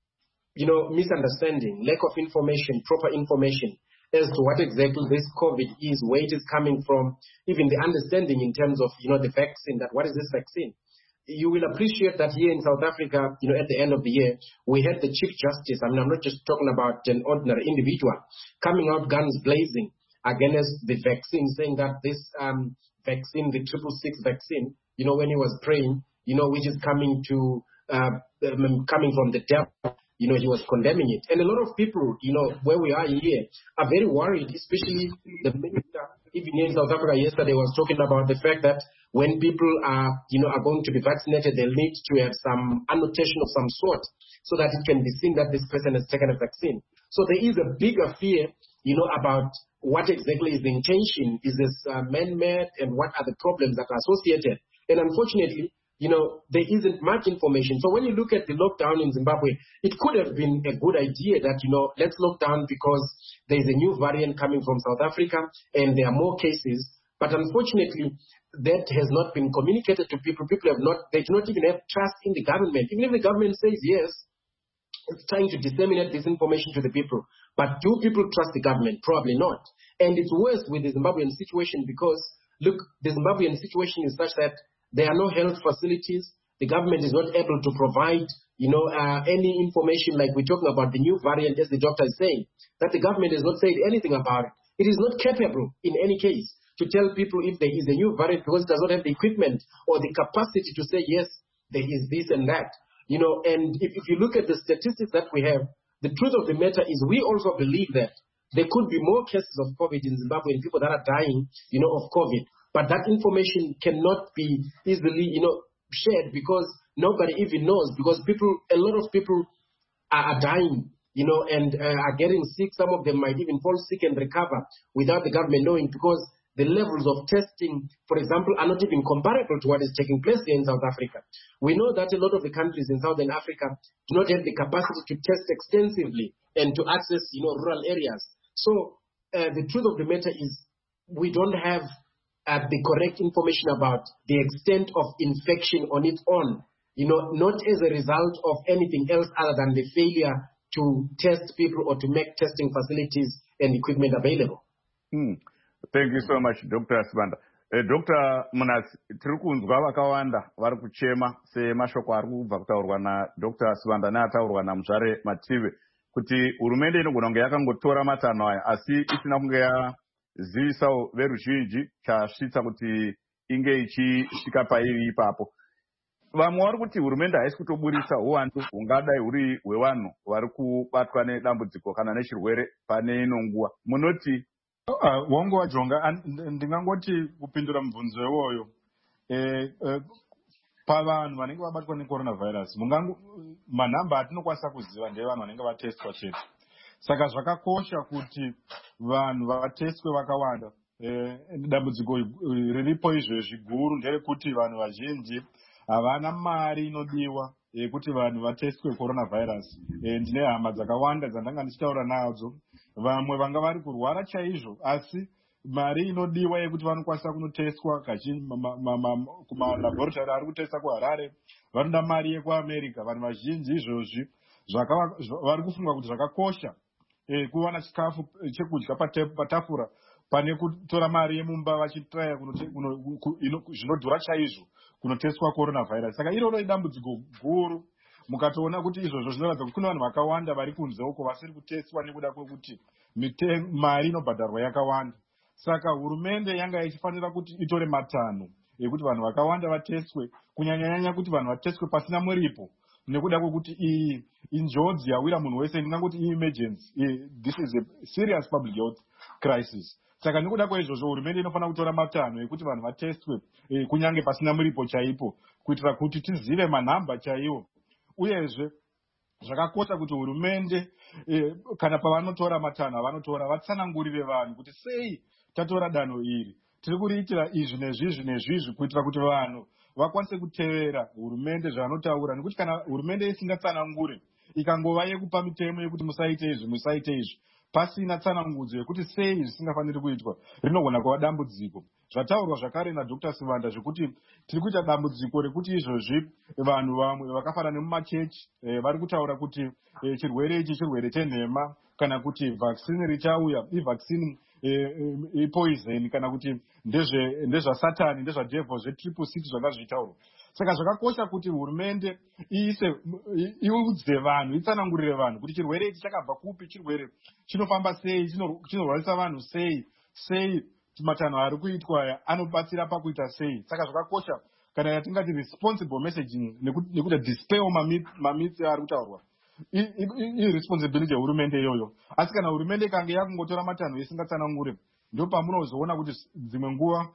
you know, misunderstanding, lack of information, proper information as to what exactly this COVID is, where it is coming from, even the understanding in terms of, you know, the vaccine, that what is this vaccine? You will appreciate that here in South Africa, you know, at the end of the year, we had the Chief Justice, I mean, I'm not just talking about an ordinary individual, coming out guns blazing against the vaccine, saying that this um, vaccine, the triple six vaccine, you know, when he was praying, you know, which is coming to, uh, um, coming from the devil, you know, he was condemning it. And a lot of people, you know, where we are here, are very worried, especially the minister, even in South Africa yesterday, was talking about the fact that when people are, you know, are going to be vaccinated, they'll need to have some annotation of some sort so that it can be seen that this person has taken a vaccine. So there is a bigger fear, you know, about what exactly is the intention. Is this uh, man-made, and what are the problems that are associated? And unfortunately, you know, there isn't much information. So when you look at the lockdown in Zimbabwe, it could have been a good idea that, you know, let's lock down because there's a new variant coming from South Africa and there are more cases. But unfortunately, that has not been communicated to people. People have not, they do not even have trust in the government. Even if the government says yes, it's trying to disseminate this information to the people. But do people trust the government? Probably not. And it's worse with the Zimbabwean situation because, look, the Zimbabwean situation is such that there are no health facilities. The government is not able to provide, you know, uh, any information like we're talking about the new variant, as the doctor is saying, that the government has not said anything about it. It is not capable, in any case, to tell people if there is a new variant because it does not have the equipment or the capacity to say, yes, there is this and that. You know, and if, if you look at the statistics that we have, the truth of the matter is we also believe that there could be more cases of COVID in Zimbabwe and people that are dying, you know, of COVID. But that information cannot be easily, you know, shared because nobody even knows, because people, a lot of people are, are dying, you know, and uh, are getting sick. Some of them might even fall sick and recover without the government knowing, because the levels of testing, for example, are not even comparable to what is taking place here in South Africa. We know that a lot of the countries in Southern Africa do not have the capacity to test extensively and to access, you know, rural areas. So uh, the truth of the matter is we don't have Uh, the correct information about the extent of infection on its own. you know, not as a result of anything else other than the failure to test people or to make testing facilities and equipment available. Hmm. Thank you so much, Doctor Sibanda. Uh, Doctor Munatsi, tiri kunzwa vakawanda vari kuchema semashoko ari kubva kutaurwa naDoctor Sibanda neataurwa naMuzvare Mative kuti hurumende inogona kunge yakangotora matanho aya asi isina kunge yazivisawo veruzhinji chasvitsa kuti inge ichisvika pairi ipapo. Vamwe vari kuti hurumende haisi kutoburisa uwandu hungadai huri hwevanhu vari kubatwa nedambudziko kana nechirwere pane ino nguva. Munoti Uh, wangu wajonga ndingangoti kupindura mubvunzo iwoyo eh, eh, pavanhu vanenge vabatwa necoronavirus mungango manhamba atinokwanisa kuziva ndevanhu vanenge vatestwa chete. Saka zvakakosha kuti vanhu vatestwe vakawanda. Eh, dambudziko riripo izvezvi guru nderekuti vanhu vazhinji havana mari inodiwa yekuti vanhu vatestwe coronavirus. Eh, ndine hama dzakawanda dzandanga ndichitaura nadzo. Vamwe vanga vari kurwara chaizvo asi mari inodiwa yekuti vanokwanisa kunotestwa kumalaboratory ari kutesta kuHarare vanoda mari yekuAmerica. Vanhu vazhinji izvozvi vari kufunga kuti zvakakosha eh, kuwana chikafu chekudya patafura pane kutora mari yemumba vachitraya zvinodhura chaizvo kunotestwa coronavirus. Saka iroro idambudziko guru. Mukatoona kuti izvozvo zvinoratidza kuti kune vanhu vakawanda vari kunze uko vasiri kutestwa nekuda kwekuti mari inobhadharwa yakawanda. Saka hurumende yanga ichifanira kuti itore matanho ekuti vanhu vakawanda vatestwe, kunyanyanyanya kuti vanhu vatestwe pasina muripo nekuda kwekuti iyi injodzi yawira munhu wese. Ndingangoti emergency, this is a serious public health crisis. Saka nekuda kwaizvozvo hurumende inofanira kutora matanho ekuti vanhu vatestwe kunyange pasina muripo chaipo kuitira kuti tizive manhamba chaiwo. Uyezve zvakakosha kuti hurumende eh, kana pavanotora matanho avanotora vatsanangurire vanhu kuti sei tatora danho iri, tiri kuriitira izvi nezvizvi nezvizvi kuitira kuti vanhu vakwanise kutevera hurumende zvanotaura. Nekuti kana hurumende isingatsanangure ikangova yekupa mitemo yekuti musaite izvi musaite izvi pasina tsanangudzo yekuti sei zvisingafaniri kuitwa, rinogona kuva dambudziko. Zvataurwa zvakare naDr Sibanda zvekuti tiri kuita dambudziko rekuti izvozvi vanhu vamwe vakafana nemumachechi eh, vari kutaura kuti eh, chirwere ichi chirwere chenhema kana kuti vaccine richauya ivaccine ipoison kana kuti ndezvasatani ndezvadevil zvetriple six zvanga zvichitaurwa. Saka zvakakosha kuti hurumende iise iudze vanhu itsanangurire vanhu kuti chirwere ichi chakabva kupi, chirwere chinofamba sei, chinorwarisa vanhu sei, sei matanho ari kuitwa aya anobatsira pakuita sei. Saka zvakakosha kana yatingati responsible messaging nekuti dispel mamitsi ari kutaurwa irresponsibility yehurumende iyoyo. Asi kana hurumende ikange yakungotora matanho isingatsanangure ndo pamunozoona kuti dzimwe nguva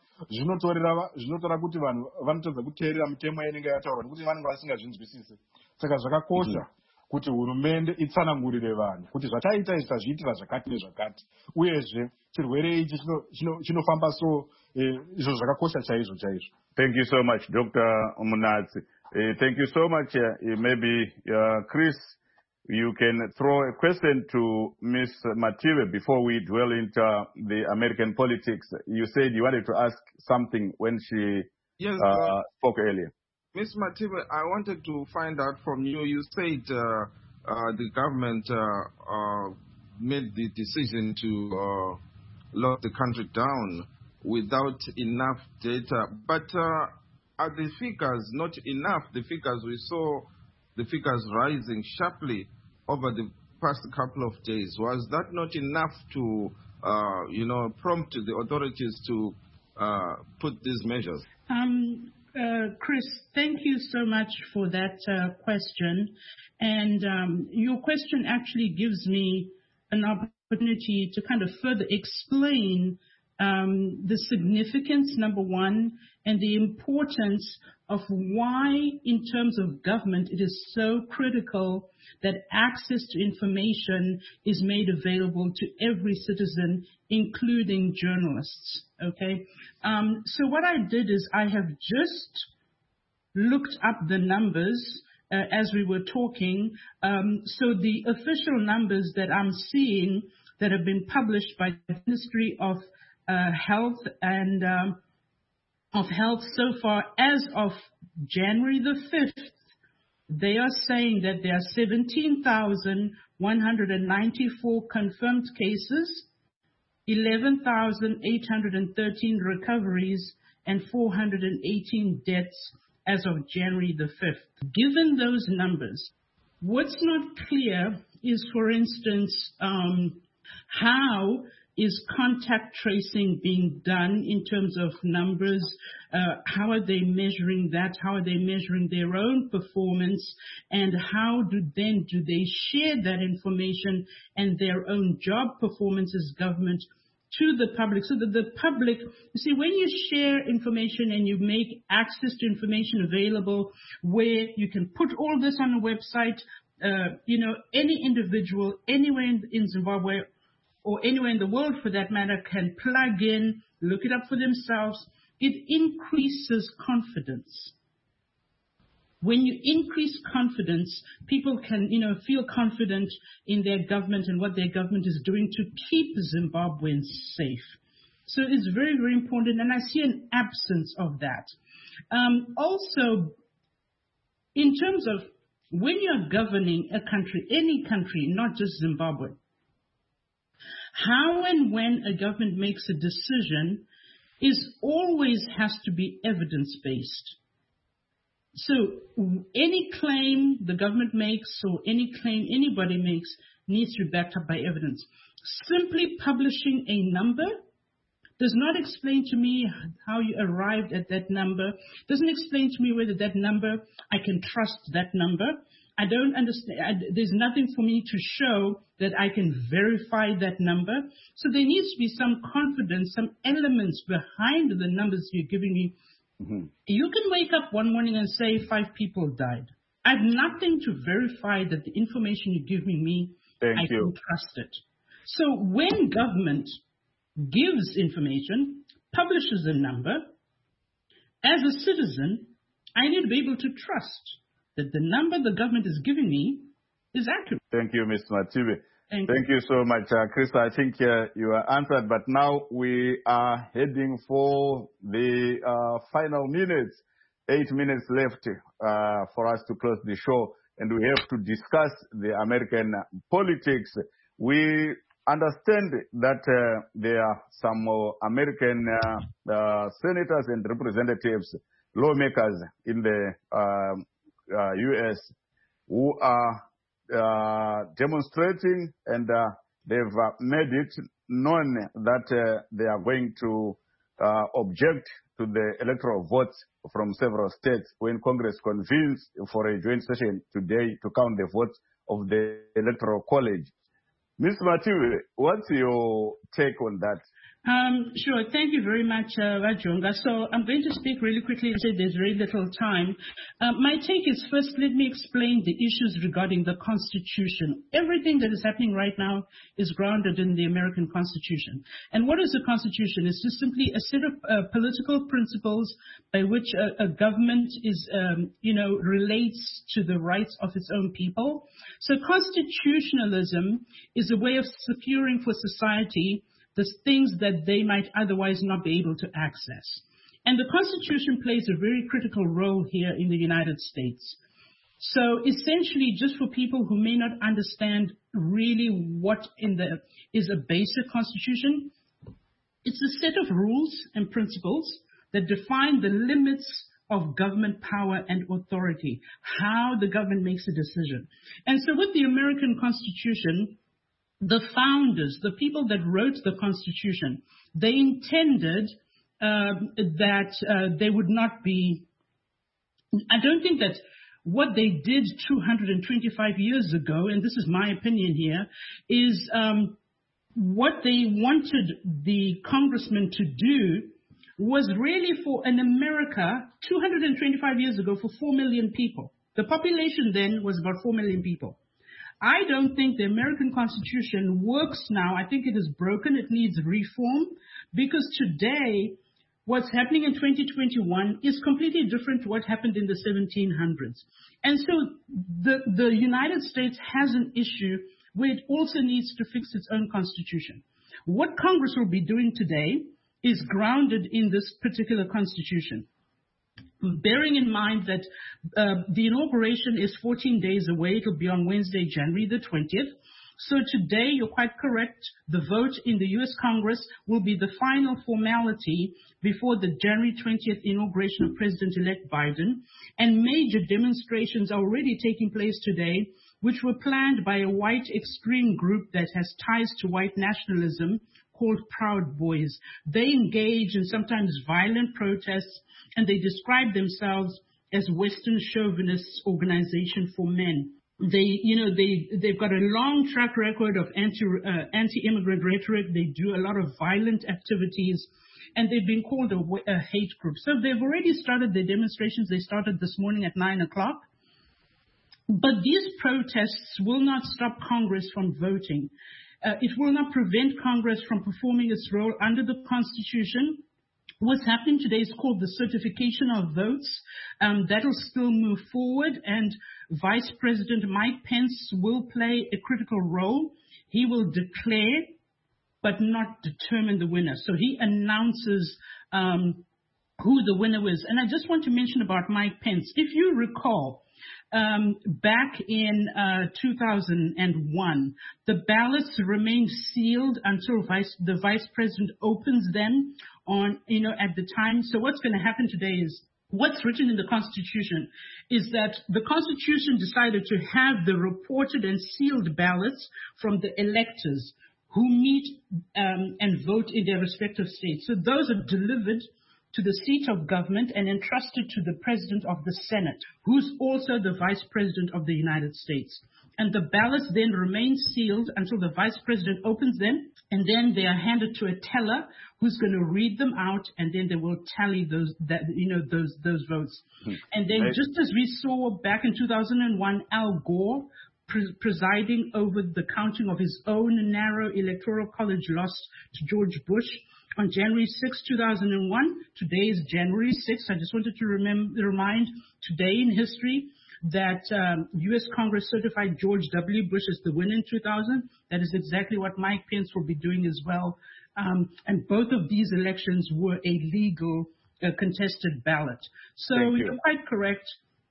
zvinotora kuti vanhu vanotadza kuteerera mitemo inenge yataurwa nekuti vanenge vasingazvinzwisise. Saka zvakakosha kuti hurumende itsanangurire vanhu kuti zvataita izvi tazviitira zvakati nezvakati uyezve chirwere ichi chinofamba so izvo zvakakosha chaizvo chaizvo. Thank you so much, Doctor Munatsi. Uh, thank you so much. Uh, maybe uh, Chris, you can throw a question to Miz Mative before we dwell into the American politics. You said you wanted to ask something when she yes, uh, uh, spoke earlier. Miz Mative, I wanted to find out from you. You said uh, uh, the government uh, uh, made the decision to uh, lock the country down without enough data. But uh, are the figures not enough? The figures we saw, the figures rising sharply over the past couple of days. Was that not enough to, uh, you know, prompt the authorities to uh, put these measures? Um, uh, Chris, thank you so much for that uh, question. And um, your question actually gives me an opportunity to kind of further explain um, the significance, number one, and the importance of why, in terms of government, it is so critical that access to information is made available to every citizen, including journalists. Okay? Um, so what I did is I have just looked up the numbers uh, as we were talking. Um, so the official numbers that I'm seeing that have been published by the Ministry of uh, Health and um, of Health so far as of January the fifth, They are saying that there are seventeen thousand one hundred ninety-four confirmed cases, eleven thousand eight hundred thirteen recoveries, and four hundred eighteen deaths as of January the fifth. Given those numbers, what's not clear is, for instance, um, how is contact tracing being done in terms of numbers? Uh, how are they measuring that? How are they measuring their own performance? And how do then do they share that information and their own job performance as government to the public, so that the public, you see, when you share information and you make access to information available where you can put all this on a website, uh, you know, any individual anywhere in, in Zimbabwe or anywhere in the world for that matter can plug in, look it up for themselves. It increases confidence. When you increase confidence, people can, you know, feel confident in their government and what their government is doing to keep Zimbabweans safe. So it's very, very important, and I see an absence of that. Um, also, in terms of when you're governing a country, any country, not just Zimbabwe, how and when a government makes a decision is always has to be evidence-based. So any claim the government makes or any claim anybody makes needs to be backed up by evidence. Simply publishing a number does not explain to me how you arrived at that number, doesn't explain to me whether that number, I can trust that number. I don't understand. I, there's nothing for me to show that I can verify that number. So there needs to be some confidence, some elements behind the numbers you're giving me. Mm-hmm. You can wake up one morning and say five people died. I have nothing to verify that the information you're giving me, Thank I you. can trust it. So when government gives information, publishes a number, as a citizen, I need to be able to trust that the number the government is giving me is accurate. Thank you, Miz Matibe. Thank, Thank you. you so much, uh, Krista. I think uh, you are answered, but now we are heading for the uh, final minutes, eight minutes left uh, for us to close the show, and we have to discuss the American politics. We understand that uh, there are some uh, American uh, uh, senators and representatives, lawmakers in the uh, uh, U S who are uh, demonstrating, and uh, they've uh, made it known that uh, they are going to uh, object to the electoral votes from several states when Congress convenes for a joint session today to count the votes of the Electoral College. Miz Matibe, what's your take on that? Um, sure. Thank you very much, uh, Rajonga. So I'm going to speak really quickly. I said there's very little time. Uh, my take is, first, let me explain the issues regarding the Constitution. Everything that is happening right now is grounded in the American Constitution. And what is the Constitution? It's just simply a set of uh, political principles by which a, a government is, um, you know, relates to the rights of its own people. So constitutionalism is a way of securing for society the things that they might otherwise not be able to access. And the Constitution plays a very critical role here in the United States. So essentially, just for people who may not understand really what in the is a basic Constitution, it's a set of rules and principles that define the limits of government power and authority, how the government makes a decision. And so with the American Constitution, the founders, the people that wrote the Constitution, they intended um, that uh, they would not be, I don't think that what they did two hundred twenty-five years ago, and this is my opinion here, is um, what they wanted the congressmen to do was really for an America two hundred twenty-five years ago for four million people. The population then was about four million people. I don't think the American Constitution works now. I think it is broken. It needs reform because today what's happening in twenty twenty-one is completely different to what happened in the seventeen hundreds. And so the, the United States has an issue where it also needs to fix its own constitution. What Congress will be doing today is grounded in this particular constitution. bearing in mind that uh, the inauguration is fourteen days away. It will be on Wednesday, January the twentieth. So today, you're quite correct, the vote in the U S Congress will be the final formality before the January twentieth inauguration of President-elect Biden. And major demonstrations are already taking place today, which were planned by a white extreme group that has ties to white nationalism called Proud Boys. They engage in sometimes violent protests, and they describe themselves as Western Chauvinist Organization for Men. They, you know, they, they've got a long track record of anti, uh, anti-immigrant rhetoric. They do a lot of violent activities, and they've been called a, a hate group. So they've already started their demonstrations. They started this morning at nine o'clock. But these protests will not stop Congress from voting. Uh, it will not prevent Congress from performing its role under the Constitution. What's happening today is called the certification of votes. Um, that will still move forward, and Vice President Mike Pence will play a critical role. He will declare, but not determine the winner. So he announces um, who the winner is. And I just want to mention about Mike Pence. If you recall, Um, back in uh, two thousand one, the ballots remained sealed until vice, the vice president opens them on, you know, at the time. So what's going to happen today is what's written in the Constitution is that the Constitution decided to have the reported and sealed ballots from the electors who meet um, and vote in their respective states. So those are delivered to the seat of government and entrusted to the President of the Senate, who's also the Vice President of the United States. And the ballots then remain sealed until the Vice President opens them, and then they are handed to a teller who's going to read them out, and then they will tally those, that, you know, those those votes. Hmm. And then, just as we saw back in two thousand one, Al Gore pre- presiding over the counting of his own narrow electoral college loss to George Bush. On January sixth, two thousand one, today is January sixth. I just wanted to remember, remind today in history that um, U S Congress certified George W. Bush as the winner in two thousand. That is exactly what Mike Pence will be doing as well. Um, and both of these elections were a legal uh, contested ballot. So Thank you. You're quite correct.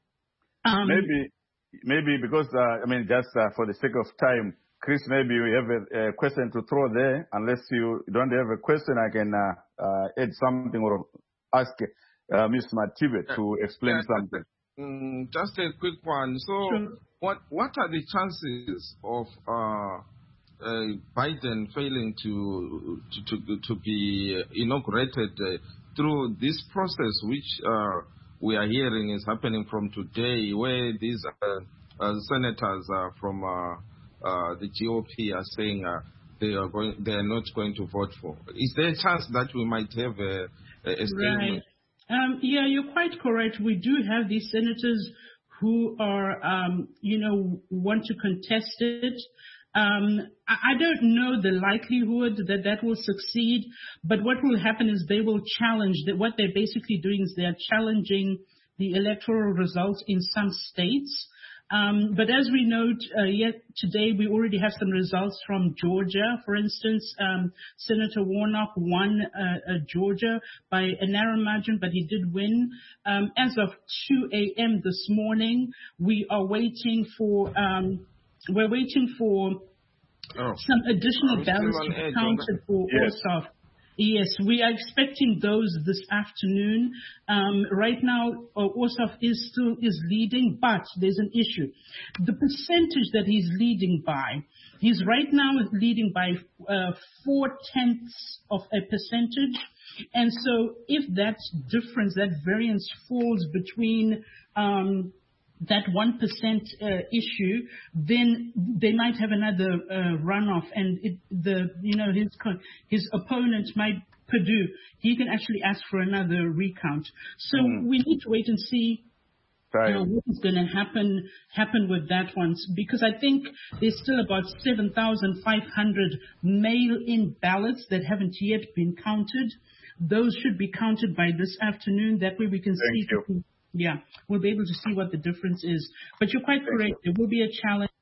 Um, maybe, maybe because, uh, I mean, just uh, for the sake of time, Chris, maybe you have a, a question to throw there. Unless you don't have a question, I can uh, uh, add something or ask uh, Miz Matibe to explain yeah, something. Um, just a quick one. So, sure. what what are the chances of uh, uh, Biden failing to to to, to be inaugurated uh, through this process, which uh, we are hearing is happening from today, where these uh, uh, senators uh, from uh, Uh, the G O P are saying uh, they are going, they are not going to vote for. Is there a chance that we might have a, a, a statement? Right. Um, yeah, you're quite correct. We do have these senators who are, um, you know, want to contest it. Um, I, I don't know the likelihood that that will succeed, but what will happen is they will challenge that. What they're basically doing is they're challenging the electoral results in some states. Um, but as we note, uh, yet today we already have some results from Georgia. For instance, um, Senator Warnock won uh, uh, Georgia by a narrow margin, but he did win. Um, as of two a.m. this morning, we are waiting for um, we're waiting for oh. some additional ballots to be counted for yes. Ossoff. Yes, we are expecting those this afternoon. Um, right now, uh, Ossoff is still is leading, but there's an issue. The percentage that he's leading by, he's right now leading by uh, four tenths of a percentage. And so if that difference, that variance falls between um, that one percent uh, issue, then they might have another uh, runoff, and it, the you know his his opponent might Perdue. He can actually ask for another recount. So mm. we need to wait and see right. uh, what is going to happen happen with that one, because I think there's still about seven thousand five hundred mail-in ballots that haven't yet been counted. Those should be counted by this afternoon. That way we can Thank see. You. Yeah, we'll be able to see what the difference is. But you're quite correct. There will be a challenge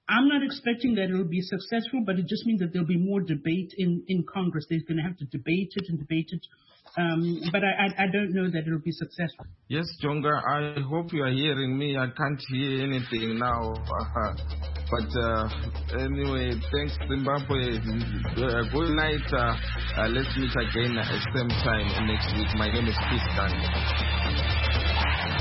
I'm not expecting that it'll be successful, but it just means that there'll be more debate in, in Congress. They're going to have to debate it and debate it. Um, but I, I, I don't know that it'll be successful. Yes, Jonga, I hope you are hearing me. I can't hear anything now. Uh, but uh, anyway, thanks, Zimbabwe. Uh, good night. Uh, uh, let's meet again at the same time next week. My name is Chris Dunn.